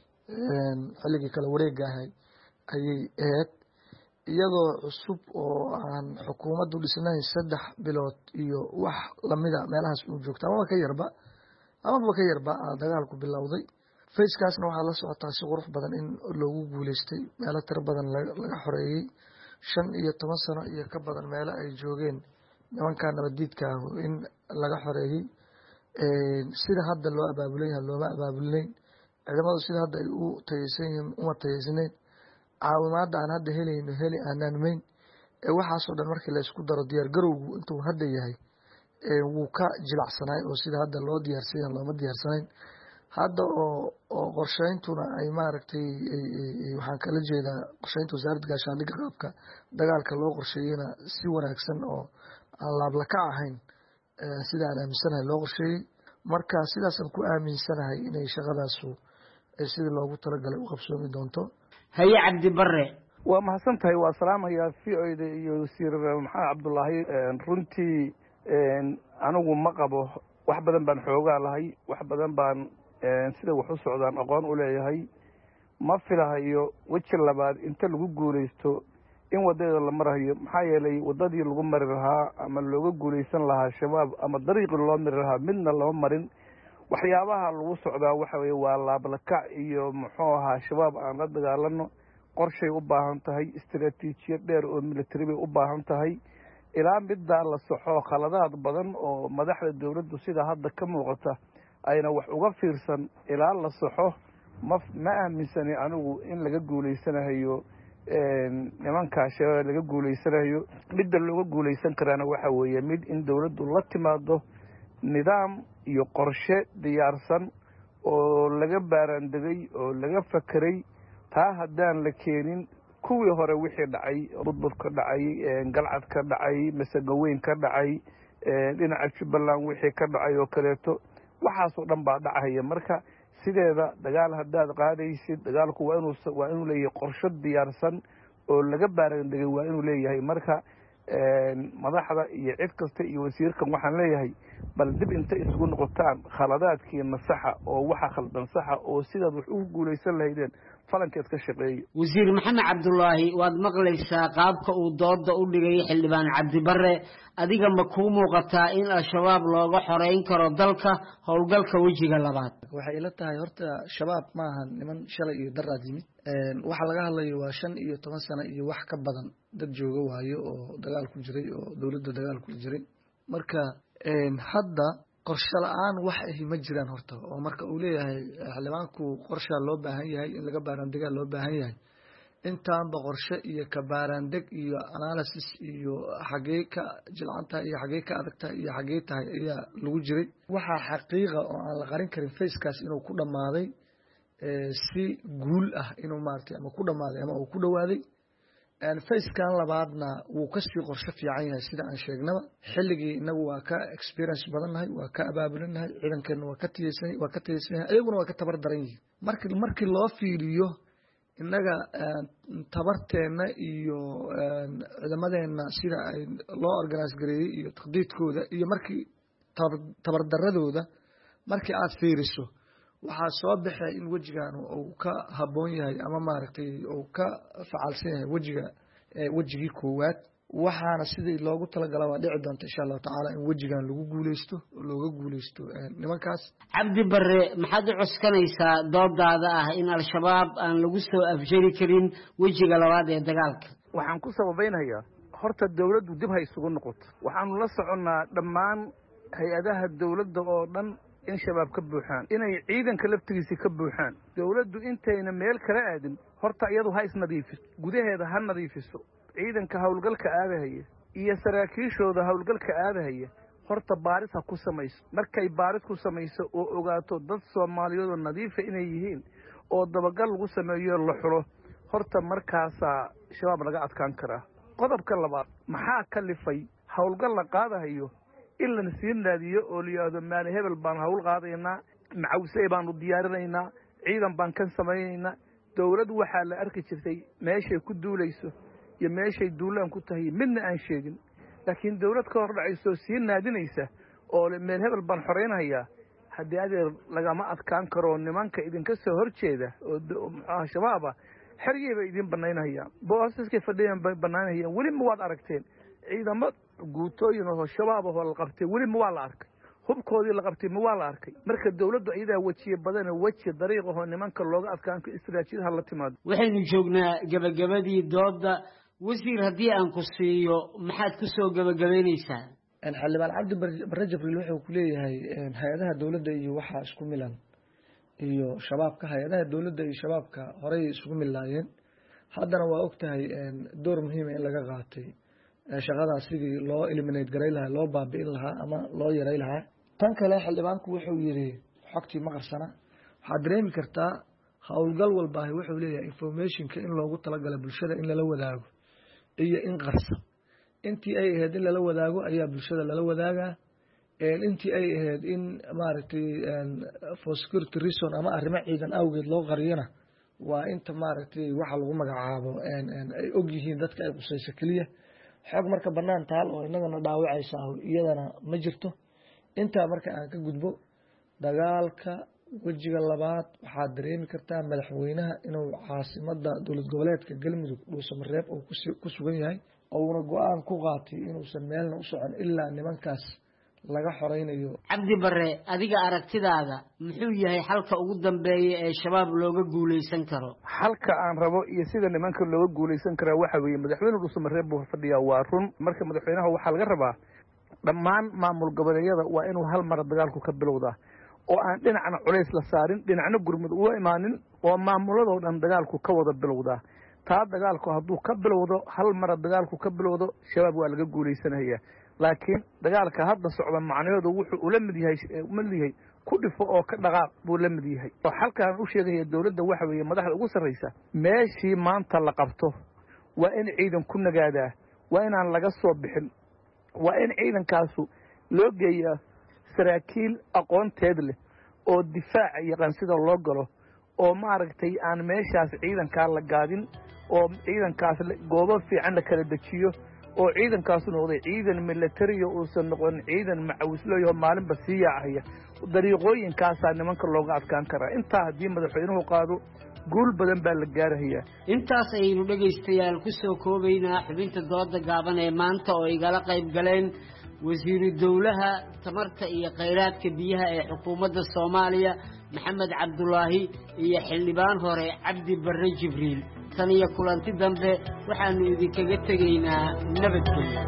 xilligii kala wareega ahayd ayay ahayd iyadoo cusub oo aan xukuumaddu dhisnayn saddex bilood iyo wax lamida meelahaas uu joogta amaba ka yarba amaba ka yarba dagaalku bilowday. feyskaasna waxaa la socotaa si qurux badan in loogu guuleystay meelo tiro badan laga xoreeyey shan iyo toban sano iyo ka badan meelo ay joogeen nimankaa nabadiidka ah in laga xoreeyey. sida hadda loo abaabulan yahay looma abaabulinayn, ciidamadu sida hadda ay u tayeysan yihiin uma tayeysnayn, caawimaadda aan hadda helayno heli aanaan mayn. waxaasoo dhan markii la isku daro diyaar garowgu intuu hadda yahay wuu ka jilacsanaay oo sida hadda loo diyaarsanya looma diyaarsanayn. hadda oo oo qorsheyntuna ay maaragtay waxaan kala jeedaa qorsheynta wasaaradda gaashaandhigga qaabka dagaalka loo qorsheeyeyna si wanaagsan oo aan laabla ka ahayn sida aan aaminsanahay loo qorsheeyey. marka sidaasaan ku aaminsanahay inay shaqadaasu sidii loogu talagalay u qabsoomi doonto. haye Cabdi Barre, waa mahadsan tahay waa salaamayaa v o da iyo wasiir maxamed cabdullaahi runtii anigu ma qabo wax badan baan xoogaa lahay wax badan baan sida wax u socdaan aqoon u leeyahay ma filahayo weji labaad inta lagu guulaysto in wadadeeda la marahayo maxaa yeelay wadadii lagu mari lahaa ama looga guulaysan lahaa shabaab ama dariiqii loo mari lahaa midna lama marin waxyaabaha lagu socdaa waxa weye waa laablakac iyo muxuu ahaa shabaab aan la dagaalano qorshay u baahan tahay istaraatiijiyad dheer oo military bay u baahan tahay ilaa middaa la soxo khaladaad badan oo madaxda dowladdu sida hadda ka muuqata ayna wax uga fiirsan ilaa la soxo ma ma aaminsani anigu in laga guulaysanahayo nimankaa shabaab laga guulaysanayo midda looga guulaysan karaana waxa weeye mid in dowladdu la timaado nidaam iyo qorshe diyaarsan oo laga baaraandegay oo laga fakeray taa haddaan la keenin kuwii hore wixii dhacay budbud ka dhacay galcad ka dhacay masegaweyn ka dhacay dhinaca jubbaland wixii ka dhacay oo kaleeto waxaasoo dhan baa dhacaya marka sideeda dagaal haddaad qaadaysid dagaalku waa inuu waa inuu leeyahay qorshe diyaarsan oo laga baaraandegay waa inuu leeyahay marka madaxda iyo cid kasta iyo wasiirkan waxaan leeyahay bal dib inta isugu noqotaan khaladaadkii masaxa oo waxa khaldan saxa oo sidaad wax ugu guulaysan lahaydeen falankeed ka shaqeeyo wasiir maxamed cabdullaahi waad maqlaysaa qaabka uu dooda u dhigay xildhibaan cabdibare adiga ma kuu muuqataa in al-shabaab looga xoreyn karo dalka howlgalka wejiga labaad waxay ila tahay horta shabaab maahan niman shalay iyo daraad yimid waxa laga hadlayo waa shan iyo toban sano iyo wax ka badan dad jooga waayo oo dagaal ku jiray oo dowladda dagaal ku jiray marka hadda qorshe la-aan wax ahi ma jiraan horta oo marka uu leeyahay xildhibaanku qorshaa loo baahan yahay in laga baaraandegaa loo baahan yahay intaanba qorshe iyo ka baaraandeg iyo analysis iyo xagee ka jilcantahay iyo xagee ka adagtahay iyo xagee tahay ayaa lagu jiray waxaa xaqiiqa oo aan la qarin karin facekaas inuu ku dhammaaday si guul ah inuu maaragtay ama ku dhammaaday ama uu ku dhawaaday facekan labaadna wuu kasii qorshe fiican yahay sida aan sheegnaba xilligii inagu waa ka experience badannahay waa ka abaabulinahay ciidankeena waa ka tiyeysan waa ka tiyeysan yahay ayaguna waa ka tabar daran yihiin marki markii loo fiiriyo innaga tabarteena iyo ciidamadeena sida ay loo organize gareeyey iyo taqdiidkooda iyo markii tabardaradooda markii aad fiiriso waxaa soo baxay in wejigan uu ka habboon yahay ama maaragtay uu ka facaalsan yahay wejiga wejigii koowaad waxaana sidii loogu talagala waa dhici doonta insha allahu tacaala in wejigan lagu guuleysto looga guuleysto nimankaas cabdi bare maxaad u cuskanaysaa doodaada ah in al-shabaab aan lagu soo afjari karin wejiga labaad ee dagaalka waxaan ku sababaynayaa horta dowladdu dib ha isugu noqoto waxaanu la soconnaa dhammaan hay-adaha dowladda oo dhan in shabaab ka buuxaan inay ciidanka laftigiisii ka buuxaan dowladdu intayna meel kala aadin horta iyadu ha isnadiifiso gudaheeda ha nadiifiso ciidanka howlgalka aadahaya iyo saraakiishooda howlgalka aadahaya horta baaris ha ku samayso markay baaris ku samayso oo ogaato dad soomaaliyeed oo nadiifa inay yihiin oo dabagal lagu sameeyo la xulo horta markaasaa shabaab laga adkaan karaa qodobka labaad maxaa kalifay howlgal la qaadahayo in lana sii naadiyo oo layihahdo maali hebel baan hawl qaadaynaa macawsey baanu diyaarinaynaa ciidan baan kan samaynaynaa dowlad waxaa la arki jirtay meeshay ku duulayso iyo meeshay duulaan ku tahay midna aan sheegin laakiin dowlad ka hor dhacayso sii naadinaysa oo meel hebel baan xoreynayaa haddii adeer lagama adkaan karo nimanka idinka soo horjeeda oo muxuaha shabaaba xergii bay idin banaynahayaan boosaskay fadhiyan bay banaynahayaan weli ma waad aragteen ciidamo guutooyin oo shabaab oo la qabtay weli ma waa la arkay hubkoodii la qabtay ma waa la arkay marka dowladdu iyadaa wejiye badan weji dariiq oo nimanka looga adkaan karo istiraatiijiyad la timaado waxaynu joognaa gabagabadii dooda wasiir haddii aan ku siiyo maxaad ku soo gabagabaynaysaa xildhibaan cabdi bare jibriil wuxuu ku leeyahay hay-adaha dowladda iyo waxaa isku milan iyo shabaabka hay-adaha dowladda iyo shabaabka horey isugu milaayeen haddana waa og tahay door muhiima in laga qaatay shaqadaas sidii loo eliminate garay lahaa loo baabi'in lahaa ama loo yaray lahaa tan kale xildhibaanku wuxuu yidhi xogtii ma qarsana waxaad dareemi kartaa howlgal walbaahi wuxuu leeyahay informationka in loogu talagala bulshada in lala wadaago iyo in qarsa intii ay ahayd in lala wadaago ayaa bulshada lala wadaagaa intii ay ahayd in maaragtay for security reason ama arrimo ciidan awgeed loo qariyana waa inta maaragtay waxa lagu magacaabo ay og yihiin dadka ay qusayso keliya xog marka bannaan taal oo innagana dhaawacaysa iyadana ma jirto intaa marka aan ka gudbo dagaalka wejiga labaad waxaad dareemi kartaa madaxweynaha inuu caasimada dowlad goboleedka galmudug dhuusamareeb uu ku sugan yahay oo uuna go-aan ku qaatay inuusan meelna u socon ilaa nimankaas laga xoreynayo. cabdi bare adiga aragtidaada muxuu yahay xalka ugu dambeeya ee shabaab looga guuleysan karo? xalka aan rabo iyo sida nimanka looga guuleysan karaa waxa weeye madaxweyne dhuusamareeb buu fadhiyaa waa run. marka madaxweynaha waxaa laga rabaa dhammaan maamul goboleedyada waa inuu hal mar dagaalku ka bilowdaa oo aan dhinacna culays la saarin dhinacna gurmud uga imaanin oo maamuladoo dhan dagaalku ka wada bilowdaa. taa dagaalku hadduu ka bilowdo hal mara dagaalku ka bilowdo shabaab waa laga guuleysanaya. laakiin dagaalka hadda socda macnaheedu wuxuu ula mid yahay mid yahay ku dhifo oo ka dhaqaaq buu la mid yahay. oo halkaan u sheegaya dawladda waxa weeye madaxda ugu sarreysa meeshii maanta la qabto waa in ciidan ku nagaadaa, waa inaan laga soo bixin, waa in ciidankaasu loo geeyaa saraakiil aqoonteed leh oo difaaca yaqaan sida loo galo oo maaragtay aan meeshaas ciidankaa la gaadin oo ciidankaas goobo fiican la kala dejiyo oo ciidankaasu noqday ciidan militariya uusan noqon ciidan macawislooyahoo maalinba sii yaacaya. dariiqooyinkaasaa nimanka looga adkaan karaa. intaa haddii madaxweynuhu qaado guul badan baa la gaarahayaa. intaas ayaynu dhegaystayaal ku soo koobaynaa xubinta dooda gaaban ee maanta oo igala qayb galeen wasiiru dowlaha tamarta iyo khayraadka biyaha ee xukuumadda Soomaaliya Maxamed Cabdulaahi iyo xildhibaan hore Cabdi Barre Jibriil. tan iyo kulanti dambe waxaanu idinkaga tegaynaa nabadgelyo.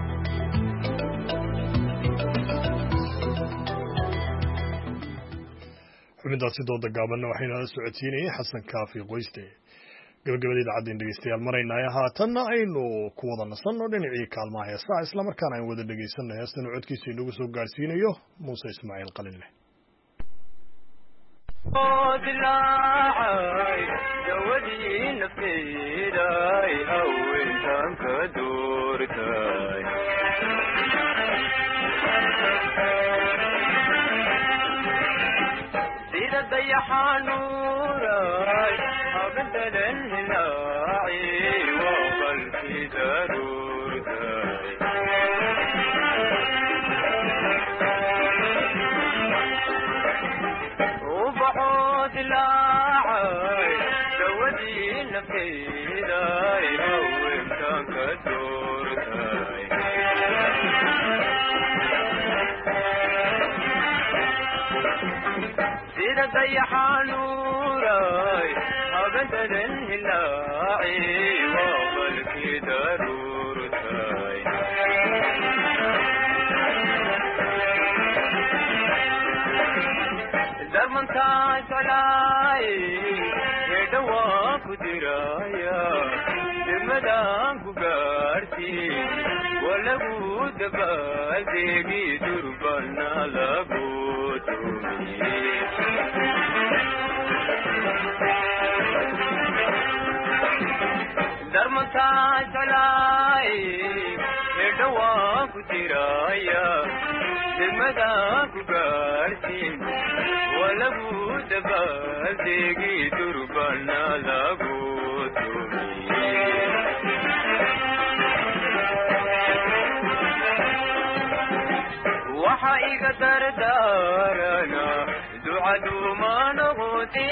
xubintaasi dooda gaabanna waxayna la socodsiinayeen xasan kaafi qoyste. gabagabada idaacadda dhegeystayaal maraynaya haatanna aynu ku wada nasanno dhinacii kaalmaha heesaha islamarkaana aan wada dhegeysanno heestan codkiisa inagu soo gaarsiinayo muuse ismaaciil qalinle. dayaxanuuray habdadan hilaaci waa qalbi daruurtay ubaxoo dilaacay dawadii nafayday haweenkan ka doortay sida dayaxanuuray habdadan hilaaci waa qalbi daruurtay darmantaa jeclaay hedhawaa ku diraya degmadaan ku gaartiin waa lagu dabaaldeegi durbana lagu tumiye darmantaa jeclaay hedhawaa ku diraya degmadaan ku gaartiin walagu dabaaldeegi durbana lagu tumiye waxa iga dardaarana ducaduma noqote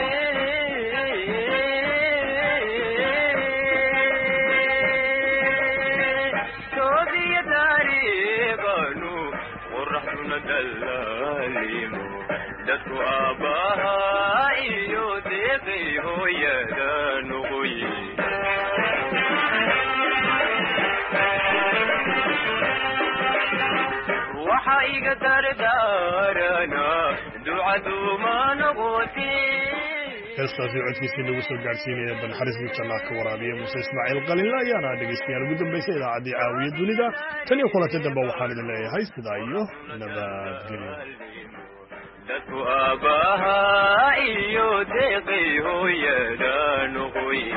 toobiya taariikhanu qoraxduna dallaalimo dadku aabbahaa iyo deeqay hooyada noqoye waxa iga dardaarana ducaduma noqote. heestaasi codkiisa inagu soo gaarsiinaya banxarisbi jannaa ka waraabiya muuse ismaaciil qalinle ayaana dhegeystayaal ugu dambeysay idaacaddii caawiya dunida. tan iyo kulanti dambe waxaan idin leeyahay sidaa iyo nabadgelyo. dadku aabbahaa iyo deeqay hooyada noqoye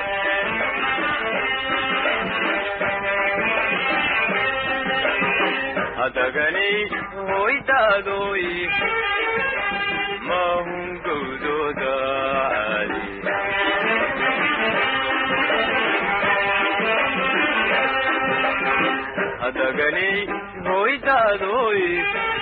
hadaganay hoydaadoy mahun gowdooda caali hadaganay hoydaadoy